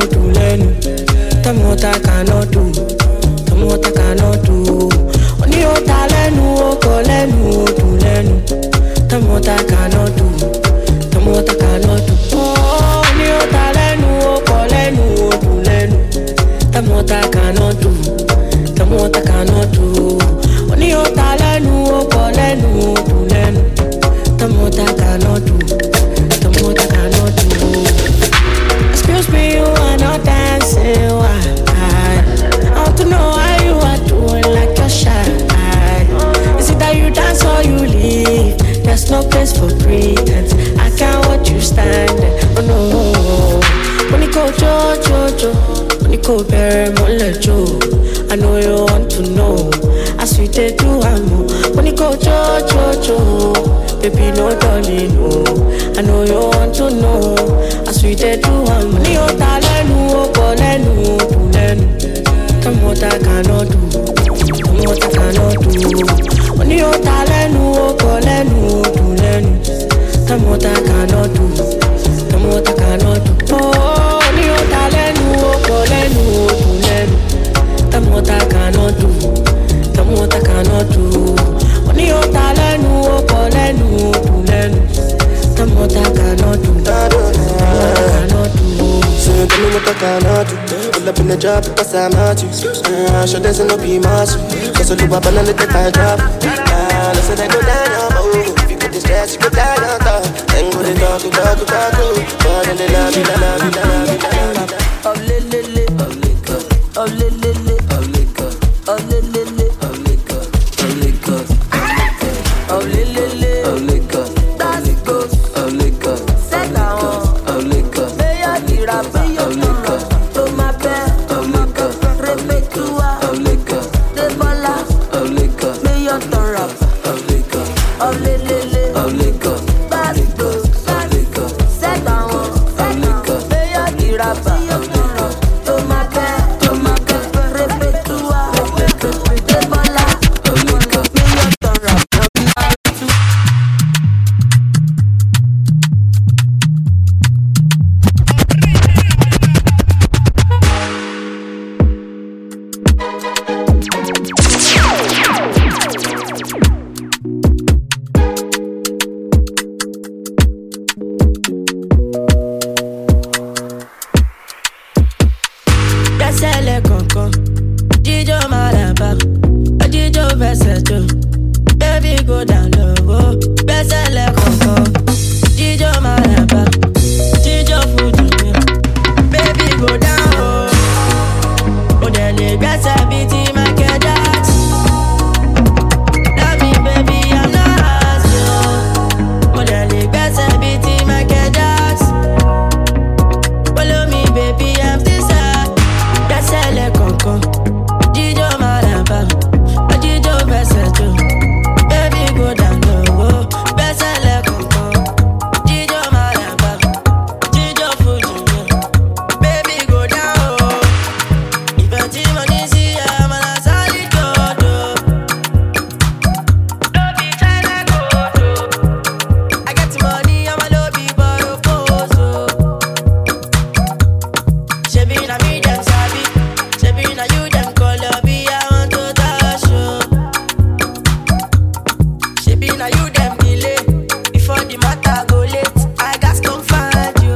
Tell me what I cannot do. Tell me what I cannot do. Only lenu, do lenu. The more I cannot do, the more I cannot do. Excuse me, you are not dancing. Why? I want to know how you are doing like you're shy. Is it that you dance or you leave? There's no place for pretense. I can't watch you stand. Oh no. When you go jo jo jo, when you go bury my jo. I know you want to know. As we did do I'm when you go jo jo jo, baby no darling no. I know you want to know. As we did do I'm when you talenu o lenu do lenu. Come what I cannot do, come what I cannot do. When you talenu o lenu do lenu. Come what I cannot do, come what I cannot do. Oh, when you talenu o lenu do lenu. Come what I cannot do, come what I cannot do. When you talenu o lenu do lenu. Come what I cannot do, come what I cannot do. So tell me what I cannot do. Pull up in the job because I'm at you. Uh, sure there's no be mass. Cause I do up and I let the car drop. Uh, listen, I go down, oh. If you get distressed, you go down, down. Then go to talk, talk, talk, talk. But in the lobby, la lobby, la lobby, la lobby. Oh, le, le, le, oh, liquor. Oh, le, le, le, oh, liquor. Oh, le, le, le, oh, liquor. Oh, liquor. Oh, le, le, le, oh, liquor. That's good. Oh, liquor. Say now. Oh, liquor. Say ya, tira, say ya, tira. To my bed. Oh, liquor. Repeat to her. Oh, liquor. The bola. Oh, liquor. May your turn up. Oh, liquor. Oh, le, le, le. Oh, liquor. That's good. Oh, liquor. Say now. Oh, liquor. Say ya, tira, say ya, tira. To my bed. To my bed. Repeat to her. The bola. Oh, liquor. May your turn up. Yasele konko, Jijo maraba, Jijo vesejo. Baby go down low, Yasele konko, Jijo maraba, Jijo fuji. Baby go down low, Odele gasa biti makedat. Love me baby I'm not asking. Odele gasa biti makedat. Follow me baby I'm still sad. Yasele konko, Jijo maraba, Jijo vesejo. Baby go down low, Yasele konko, Jijo maraba, Jijo fuji. Baby go down low. If your team on this year, man I solid dodo. Lobby China godo. I get money, I'm a lobby borokoso. Shebi na me dem sabi, shebi na you dem call lobby. I want to dash you. Shebi na you dem delay before the matter go late. I got to find you.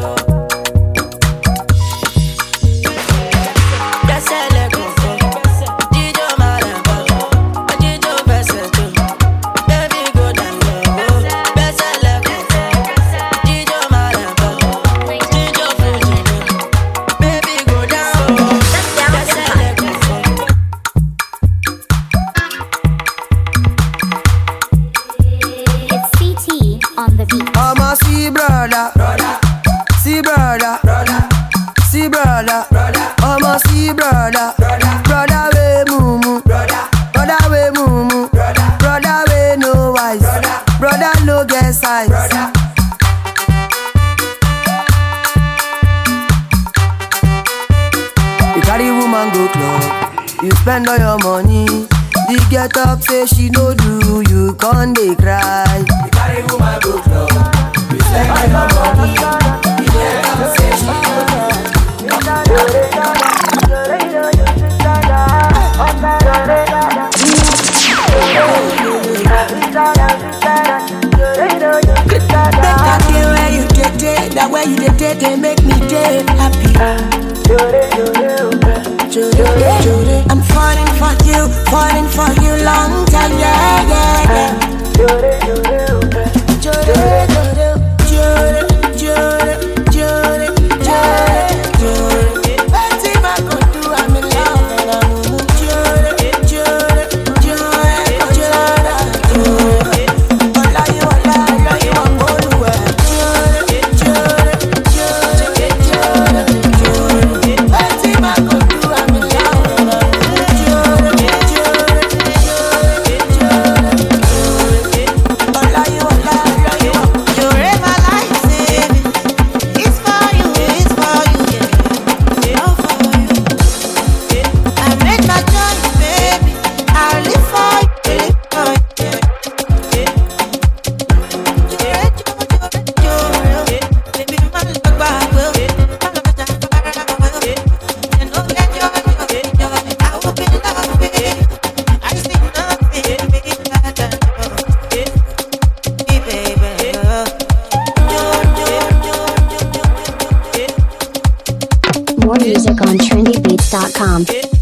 Yasele konko, Jijo maraba, Jijo vesejo. Baby go down low. Yasele konko, Jijo maraba, Jijo fuji. Baby go down low. Yasele konko. It's C T on the beat. I'm a see brother, brother, see brother, brother, see brother, brother. I'm a see brother, brother, brother we mumu, brother, brother we mumu, brother, brother we no wise, brother, brother no get size, brother. You carry woman go club, you spend all your money. The get up say she no do, you can't dey cry. You carry woman go club, you spend all your money. The get up say she no do, you can't dey cry. That day where you did it, that way you did it, they make me day happy. I'm falling for you, falling for you long time, yeah, yeah, yeah. More music on trendy beats dot com.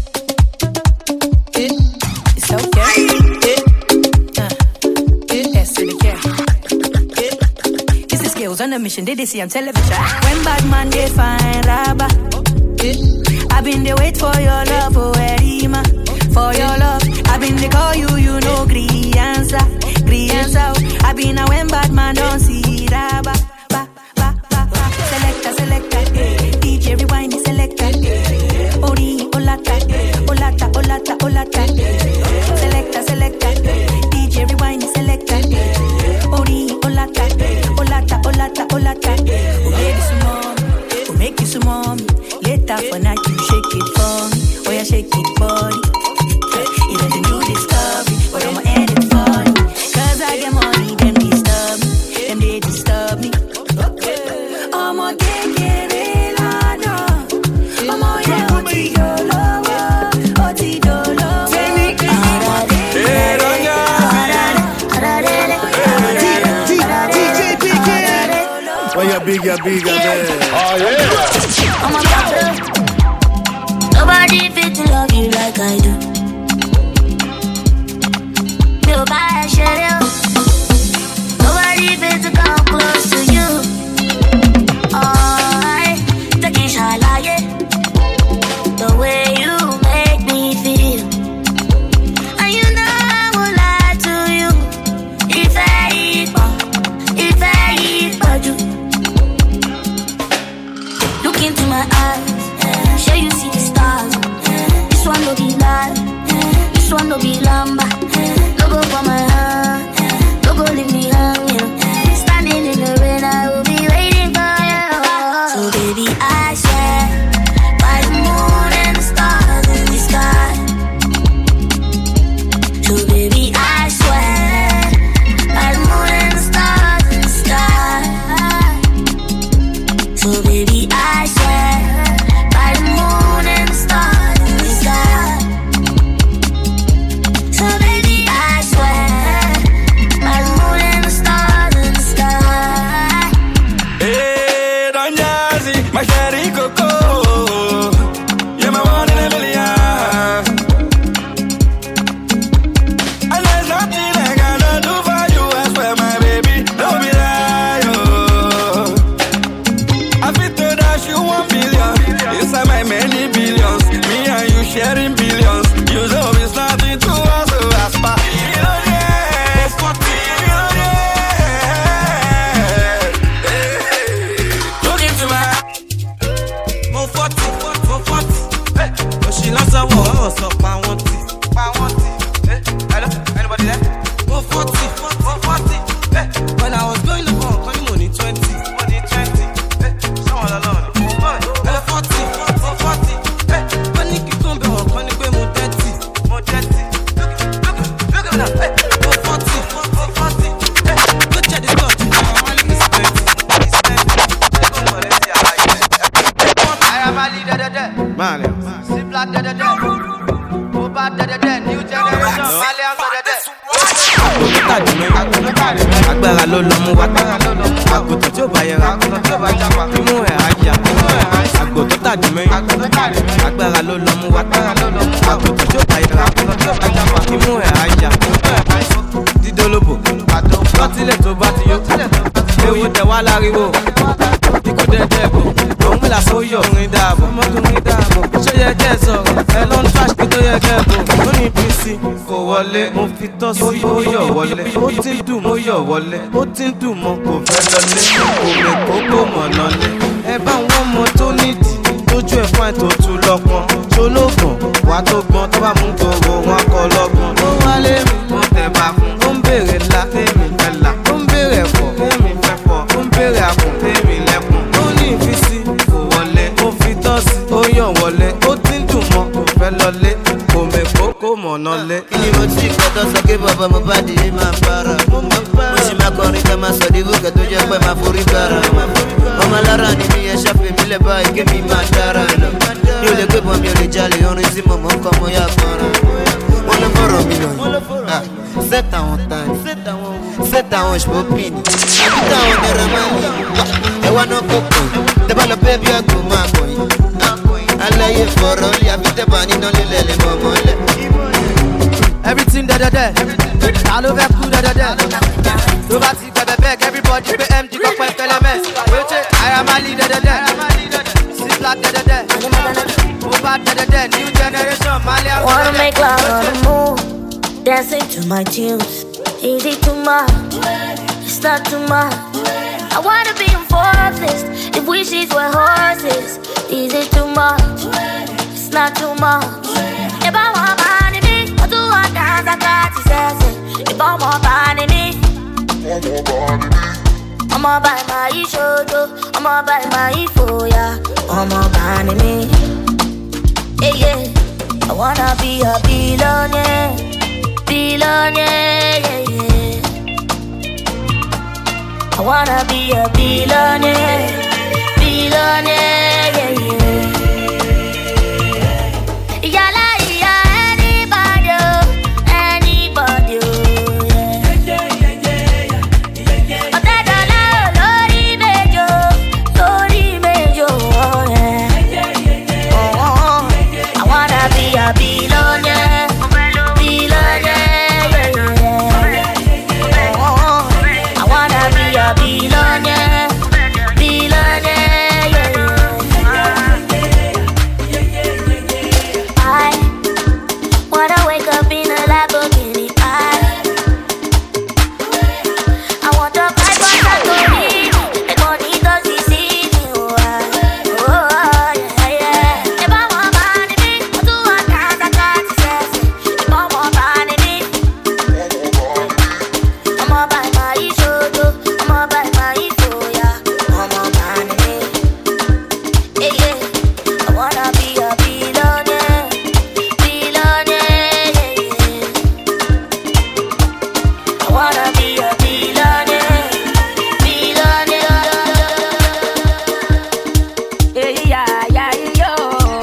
It's okay. Uh, S to the K. It's the skills on the mission. They, they see on television. When bad man they find rubber. I've been there wait for your love, oh Erima. For your love, I've been there call you, you know, gree answer, gree answer. I've been a when bad man don't see rubber. Selector, selector, D J rewind the selector. Ori, olata, olata, olata, olata. Selector, selector, D J rewind the selector. Ori, olata, olata, olata, olata. Oh baby, some more, oh make you some more. Later for night you shake it for me, oh yeah shake it body. Even the new discovery, but I'ma end it for you. Cause I get money, them disturb me, them they disturb me. I'ma take it lado, I'ma yeah oti dolo, oti dolo. When you're big, you're big, man. Oh yeah. I'm a problem. Nobody fit to love you like I do. Nobody share you. Nobody fit to come close to you. I take it shalaye. The way you make me feel, and you know I won't lie to you. If I, if I, if you. Look into my eyes, sure you see the stars. This one no be lie, this one no be lamba. No go for my hand, no go leave me hanging. Standing in the rain, I will be waiting for you. So baby, I swear by the moon and the stars in the sky. So baby, I swear by the moon and the stars in the sky. So baby, I swear by the moon and the stars in the sky. So baby, I swear by the moon and the stars in the sky. Hey, Don Jazzy, my cherry coco. You're my one in a million. And there's nothing I cannot do for you. I swear, my baby, don't be lie, oh. I fit to dash you one billion inside my many billions. Me and you sharing billions. You know it's nothing to us, so I spot. Look into my Mo forty, mo forty. But she loves a war, so I want it. I want it. Hello, anybody there? Mo forty, mo forty. When I was going to phone, calling money twenty, money twenty. Someone alone. Mo forty, mo forty. When you come back, when you go mo thirty, mo thirty. Look, look, look at that. Mo forty, mo forty. Go check this out. I'm only miss twenty, miss twenty. Go for it, yeah, I like it. I am a leader, da da. Man, See black, da da da. Go back, da da da. New generation, Malian, da da da. Agbára ló lọ mú wa àgùntàn tí ó bá yẹra imú ẹ̀ ajá àgbò tó tàdí mẹ́yìn agbára ló lọ mú wa àgùntàn tí ó bá yẹra imú ẹ̀ ajá dídólóbò wá láriwo. Ikú dẹ́dẹ́ bò, òun mi là sóyọ̀ orin dàbò. Ọmọkùnrin dàbò, ṣó yẹ kẹ́ ẹ sọ̀rọ̀? Ẹ ló ń trash kí tó yẹ kẹ́ ẹ bò. Ó ní P C kò wọlé, mo fi tọ́ sí ó yọ̀ wọlé. Ó ti ń dùn mọ́ yọ̀ wọlé. Ó ti ń dùn mọ́ kò fẹ́ lọlé. Òmè kókó mọ̀ lọlé. Ẹ bá wọn mọ tó nídìí, tójú ẹ̀ fún àìtòtú lọ́pọ̀n. Ṣológbọ̀n, wà tó gbọ́n tó bá mú gbòòrò wọn kọ lọ́gbọ̀n. Ó wálé mi, mo tẹ̀ bá fún. Ó ń béèrè ńlá, èmi fẹ́ là. Ó ń béèrè ẹ̀fọ́, èmi fẹ́ fọ́. Ó ń béèrè àpò, èmi lẹ́kùn. Ó ní ìfisí, kò wọlé. Ó fi tọ́ sí, ó yàn wọlé. Ó ti ń dùn mọ́, kò fẹ́ lọlé. Kò mẹ́ kókó mọ̀nà lé. Kí ni mo ti gbọ́dọ̀ sọ pé bàbá mo bá dìé máa bára? Mo sì máa kọrin ká máa sọ dìbò kẹ́ tó jẹ́ pé máa forí bára. Ọmọ alára ni mi yẹn ṣàfihàn mi lẹ́ báyìí kí mi máa dára lọ. Mi ò lè gbé bọ́n mi ò lè jalè orin tí mo mọ̀ ń kọ́ mo yá gbọ́nra. Wọ́n ló fọ̀rọ̀ mi lọ yìí. Set àwọn tani, set àwọn ṣòpìnì. Àbí táwọn náírà máa ń lè wá. Ẹ wá náà kó pè é. Tẹ́bá lọ bẹ́ẹ̀ bí àgbò máa kọ̀ yìí. Aláyé fọ̀rọ̀ lé àbí tẹ́bà níná lílẹ̀ lè mọ̀ mọ́lẹ̀. Everything da da da, ta ló fẹ́ kú da da da. Tó bá ti bẹ̀bẹ̀ bẹ́ẹ̀ everybody pé M G kọ́ pẹ́ fẹ́lẹ́ mẹ́s. Wéjé ara máa lì da da da, sí black da da da. Mo bá da da da, new generation máa lé àwọn. Wanna make love on the move, dancing to my tunes. Is it too much? It's not too much. I wanna be involved this, if wishes were horses. Is it too much? It's not too much. If I want money, me, I do want dance, I got to say. If I want money, me, I'ma buy my shoulder, I'ma buy my foya, I'ma buy me. Yeah, yeah. I wanna be a billionaire, billionaire, yeah, yeah. I wanna be a billionaire, billionaire, yeah, yeah. Yala, yeah, anybody, oh, anybody, oh, yeah. Oh, that dollar, lori mejo, lori mejo, oh, yeah. Oh, oh, oh. I wanna be a billionaire, billionaire, yeah, yeah. Oh, oh, oh. I wanna be a billionaire, billionaire, yeah, yeah. I wanna wake up in a Lamborghini. I I want to buy Lamborghini. The money does deceive me. Oh, I, oh, yeah, yeah. If I want money, me, I do want dance, I got to say. If I want money, me, I'ma buy my shoulder, I'ma buy my foya, I'ma buy me. Yeah, yeah. I wanna be a billionaire, billionaire, yeah, yeah. I wanna be a billionaire, billionaire. Yeah, yeah, yeah, yo.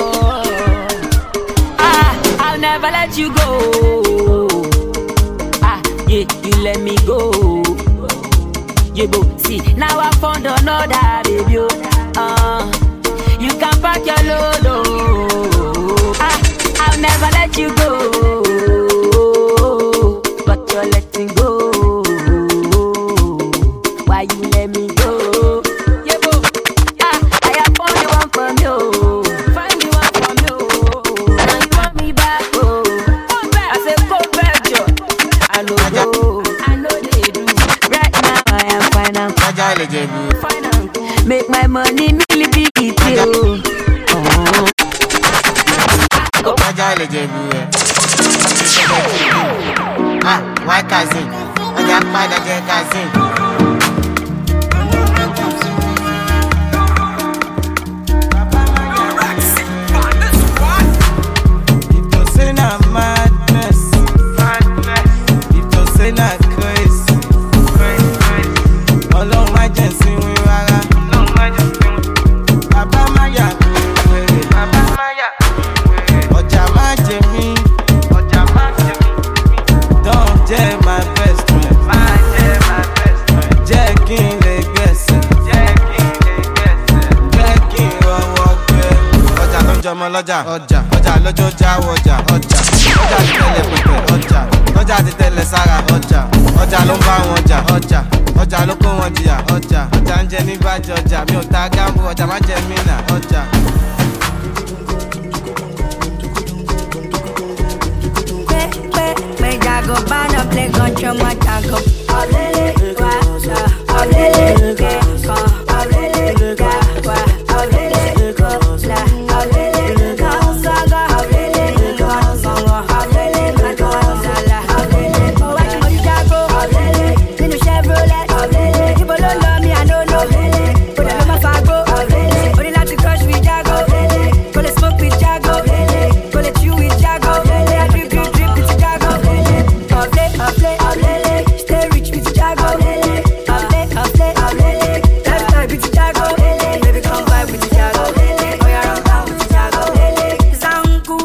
Ah, I'll never let you go. Ah, yeah, you let me go. Yeah, bo, see, now I found another baby. Oh. Uh, you can pack your load. Oh. Ah, I'll never let you go. But you're letting go. Why you let me go? Yeah, bo. Ah, I have found the one from you. Find the one from you. Now you want me back, oh. I said, go back, Joe. I know, go. I know they do. Right now, I am fine and fine and make my money really big, it oh. Oh. Ah, why cousin? I got my cousin. Ọjà ọjà ọjà lọ́jọ́ jáwọ́ ọjà ọjà ọjà ti tẹ̀lé pẹ̀pẹ̀ ọjà ọjà ti tẹ̀lé sára ọjà ọjà ló ń bá wọn jà ọjà ọjà ló kó wọn jìyà ọjà ọjà ń jẹ ní bàjẹ́ ọjà mi ò ta gáàmù ọjà má jẹ mí nà ọjà. Me jago para play contra my jago. Ablele, guasa, ablele, que co, ablele, gua, ablele, cosa, ablele, cosa, ablele, cosa, ablele, cosa, ablele. Watch my jago, ablele, in the Chevrolet, ablele. You below love me, I don't know, ablele. Put it on my fago, ablele. Only like to crush with jago, ablele. Go to smoke with jago, ablele. Go to chew with jago, ablele. I drip, drip, drip with jago, ablele. I play, I play, stay rich with Jago. I play, I play, I play, lifestyle with Jago. Baby, come vibe with Jago. Oh, yeah, run down with Jago. Zanku,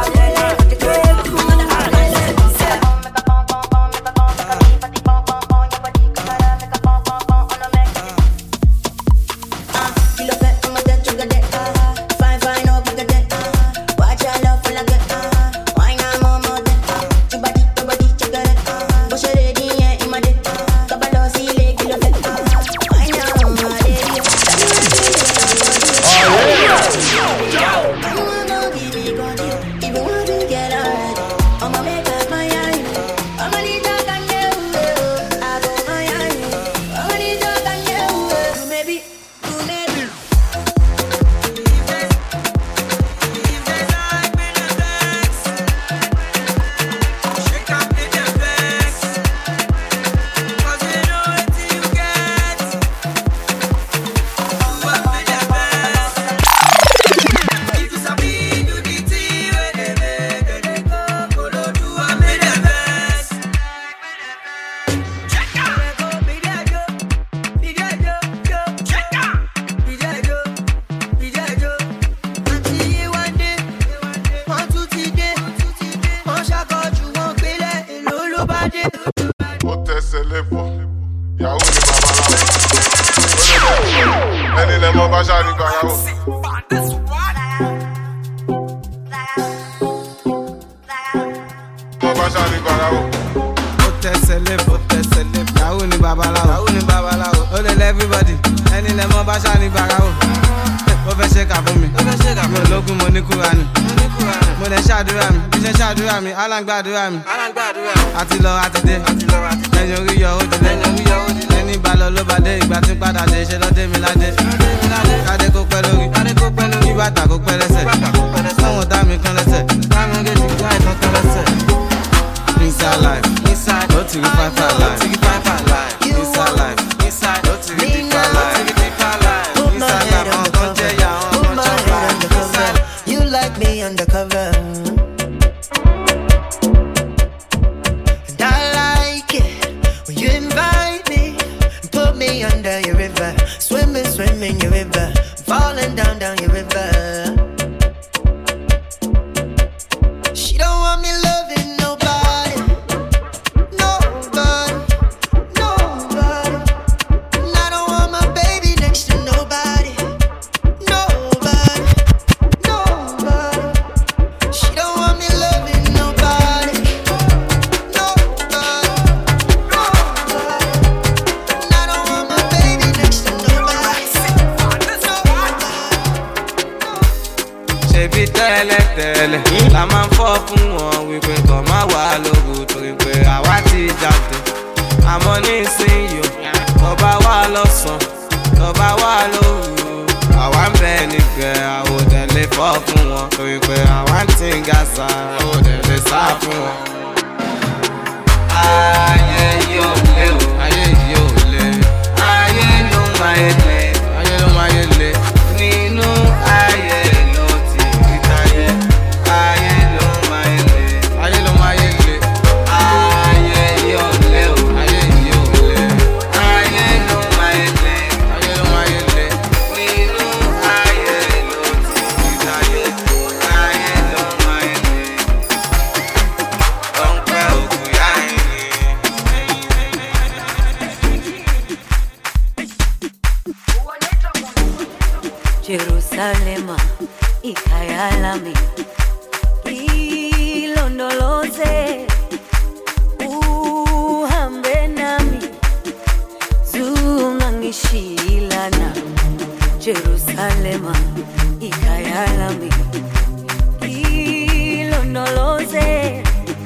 fine, fine, oh, big day. Watch your love for like it. Why not more, more than your body, your body, check it. Push it ready, yeah, in my day. Couple of see leg, you look at. Why not more, more than you? I'm gonna give it on you. If you want to get alright, I'ma make up my eye. I'ma need to can you. I go my eye. I'ma need to can you. Maybe, maybe. Ẹni lẹ mọ bá ṣáàrí gbàyàwó. Mọ bá ṣáàrí gbàyàwó. Ó tẹsẹ̀ lébò, ó tẹsẹ̀ lébò. Yahoo ni babaláwo, Yahoo ni babaláwo. Ó lè lẹ́ everybody, ẹni lẹ mọ bá ṣáàrí gbàyàwó. Ó fẹ́ ṣe kà fún mi, ó fẹ́ ṣe kà fún mi. Mo lógún mo ní Kúránì, mo lè ṣàdúrà mi, bí ṣe ṣàdúrà mi, alágbàdúrà mi. Àti lọ àti dé, lẹ́yìn orí yọ ó dilé, ẹni bá lọ ló bá dé, ìgbà tí padà dé, ṣe lọ́dé mi ládé. Kádé kó pẹ́ lórí, kí bàtà kó pẹ́ lẹ́sẹ̀, sọ́wọ́n dá mi kan lẹ́sẹ̀, dámi gèjì gbá ìtàn kan lẹ́sẹ̀. Inside life, inside, ó ti rí pátá life, inside life, inside, ó ti rí pípa life, inside life, àwọn kan jẹ́ ìyá, àwọn kan jẹ́ ọ̀la. You like me undercover, and I like it when you invite me and put me under your river, swimming, swimming your river, falling down, down your river. She don't want me loving nobody, nobody, nobody. And I don't want my baby next to nobody, nobody, nobody. She don't want me loving nobody, nobody, nobody. And I don't want my baby next to nobody, Ṣebí tẹ́lẹ̀ tẹ́lẹ̀ la máa ń fọ́ fún wọn wípé kàn má wà lóru torí pé àwa ti jàdùn. Àmọ́ nísìnyí tó bá wà lọ́sàn tó bá wà lóru àwa ń bẹ nígbẹ́ àwòdẹ̀ lè fọ́ fún wọn torí pé àwa ń tí ń ga sa àwòdẹ̀ lè sá fún wọn. Ayé yóò lé o, ayé yóò lé, ayé ló máa yé lé, ayé ló máa yé lé nínú ayé. Ayé ló máa yé lé, ayé ló máa yé lé, ayé yóò lé o, ayé yóò lé, ayé ló máa yé lé, ayé ló máa yé lé, nínú ayé ló ti fi dáyé, ayé ló máa yé lé, ó ń pẹ́ òkú yá Jerusalema, ikhaya lami, ilondoloze, uhambe nami, Jerusalema ikayalami ilondoloze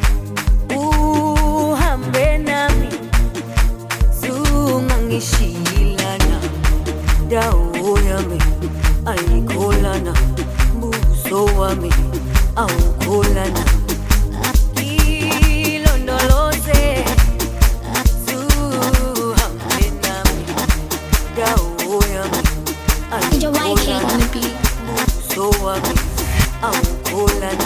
uhambe nami zungangishilana dawo yami ayikholana buso wami awukholana ilondoloze uhambe nami dawo yami ayikholana buso wami awukholana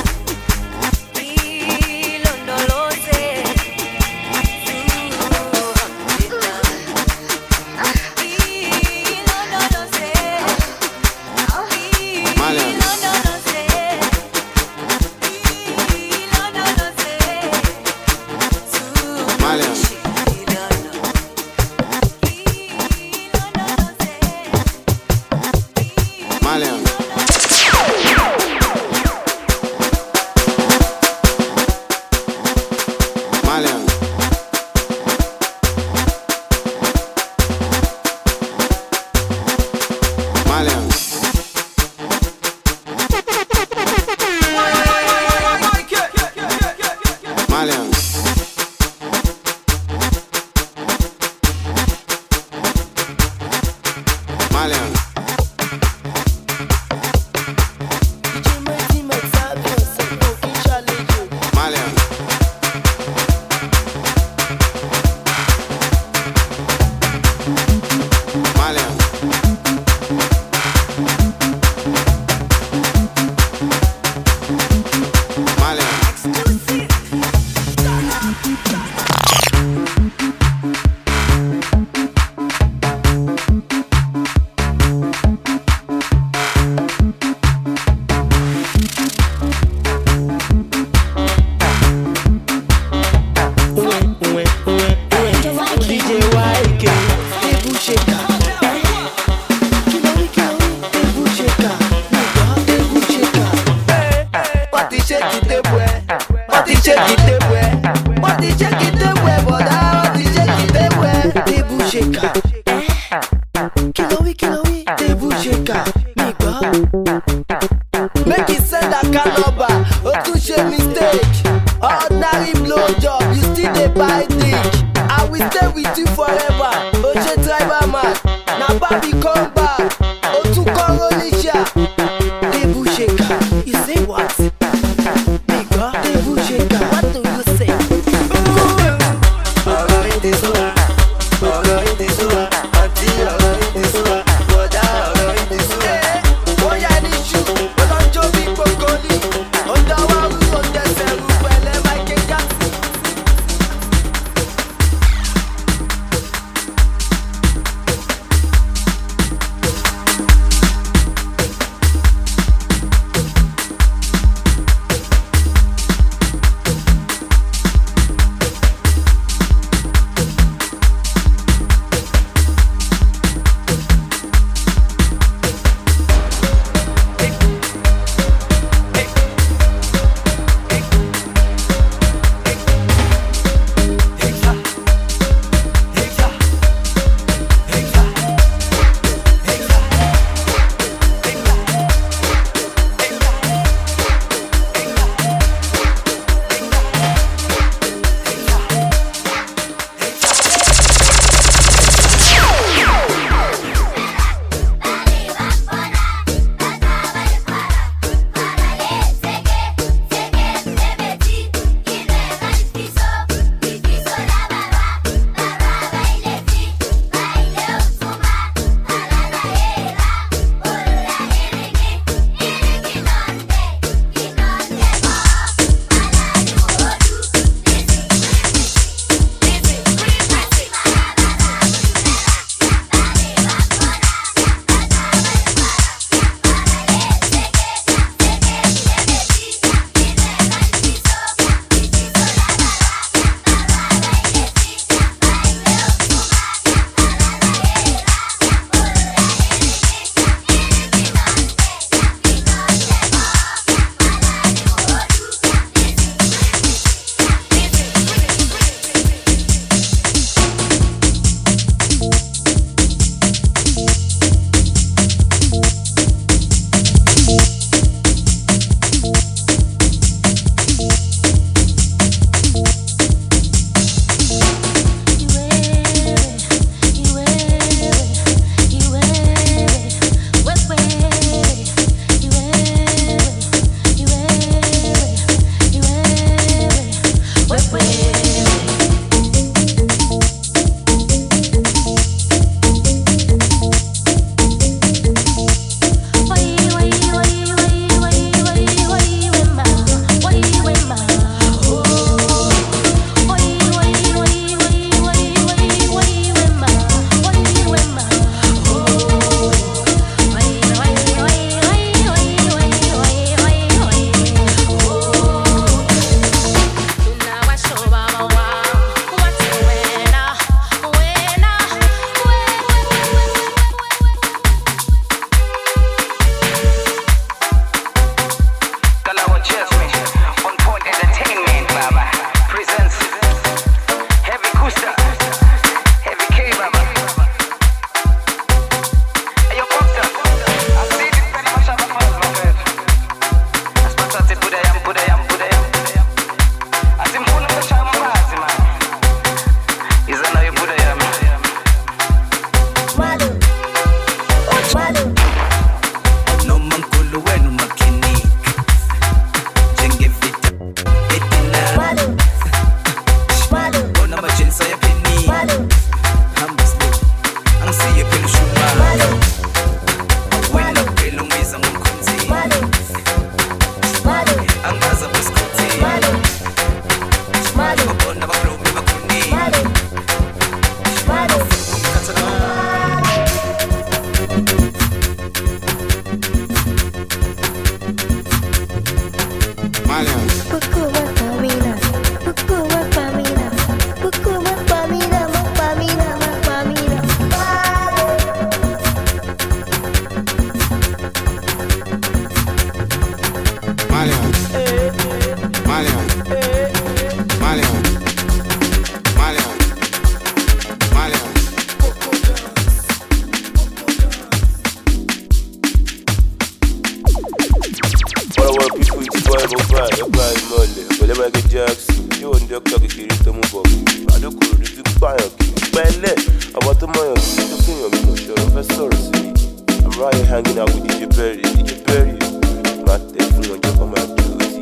bad, you're bad, Molly. But let me get Jackson. You want the doctor to get to move up. I don't go to the fire. Belle, I want to my own. You think you're going to show the first I'm right hanging out with D J Perry. D J Perry. Not there for no job on my duty.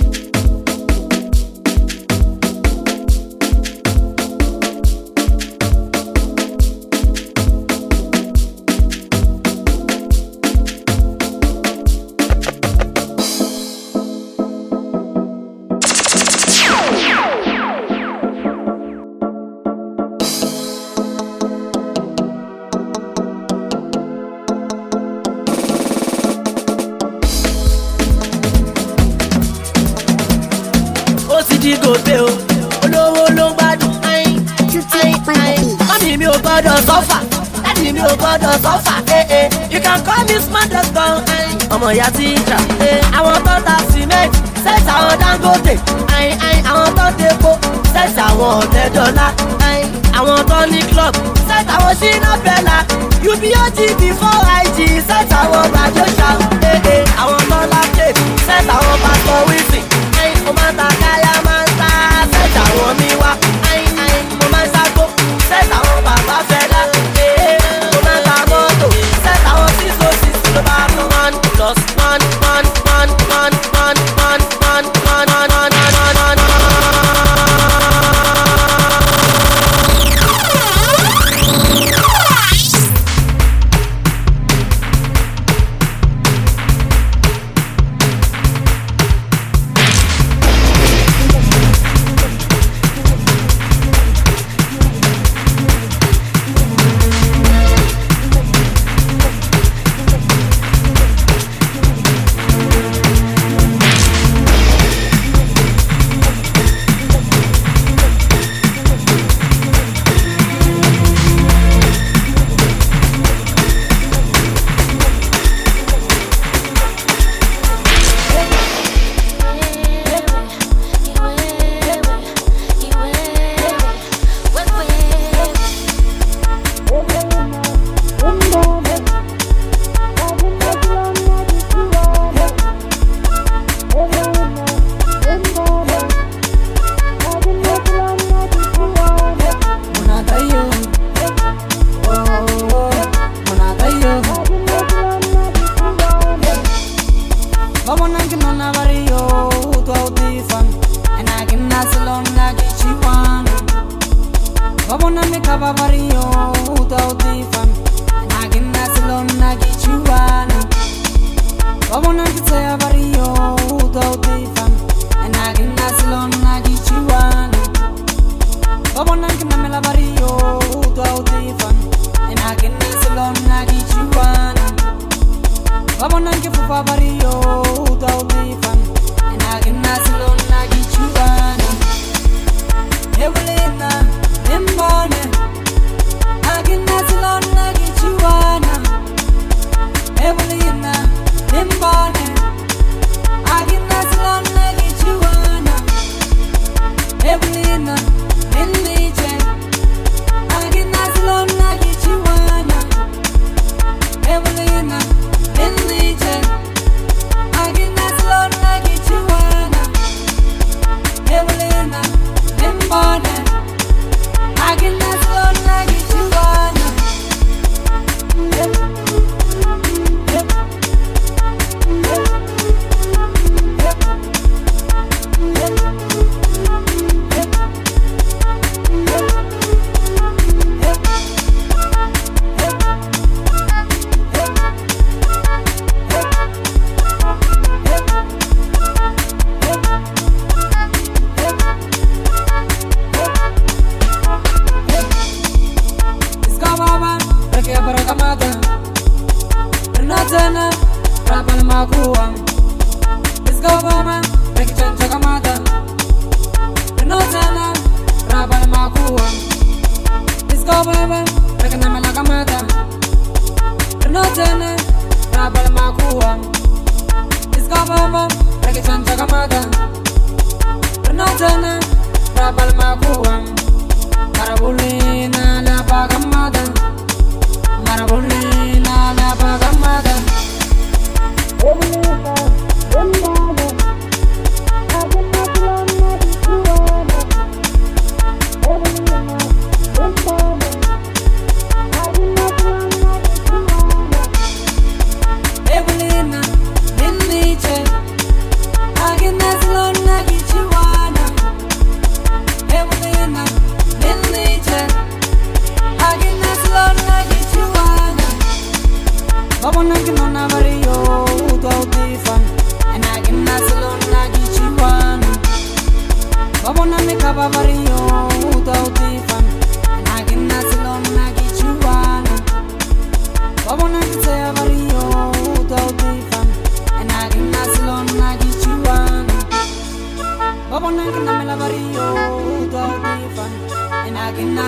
Go pay o, olówó ló ń gbádùn ayin ayin ayin. Mami mi ò gbọ́dọ̀ sọ́fà, daddy mi ò gbọ́dọ̀ sọ́fà. You can call me smart as gun ayin. Ọmọ ìyá ti ń jà. Àwọn tó ta cement, sẹ́ẹ̀tì àwọn Dangote ayin ayin. Àwọn tó tepo, sẹ́ẹ̀tì àwọn ọ̀tẹ̀ dọ́là ayin. Àwọn tó ní club, sẹ́ẹ̀tì àwọn Shina Bella. U B O G before I G, sẹ́ẹ̀tì àwọn Bajosha. Àwọn tó lápè, sẹ́ẹ̀tì àwọn Pastor Wilson ayin. Mo máa ta káyà máa ń ta sẹ́ẹ̀tì àwọn mi wá ayin ayin. Mo máa ń sáko sẹ́ẹ̀tì àwọn bàbá fẹ́lá. Mo máa ń ta mọ́tò sẹ́ẹ̀tì àwọn six oh six ló bá fún one plus one one one one one one one one one one one one.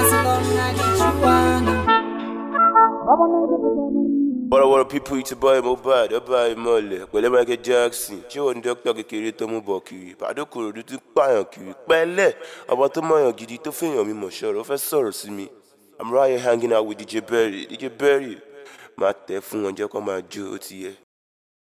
What I want people you to buy mobile, they buy mole. Pẹ̀lẹ́ Michael Jackson, ṣé wọ́n ní dókítà kékeré tó mú bọ̀ kiri? Pàdókòrò dúdú pààyàn kiri. Pẹ̀lẹ́, ọmọ tó mọ̀yàn gidi tó fẹ́yàn mi mọ̀ ṣọ́rọ̀, ó fẹ́ sọ̀rọ̀ sí mi. I'm right here hanging out with D J Berry. D J Berry, máa tẹ̀ fún wọn jẹ́ kó máa jó ó ti yẹ.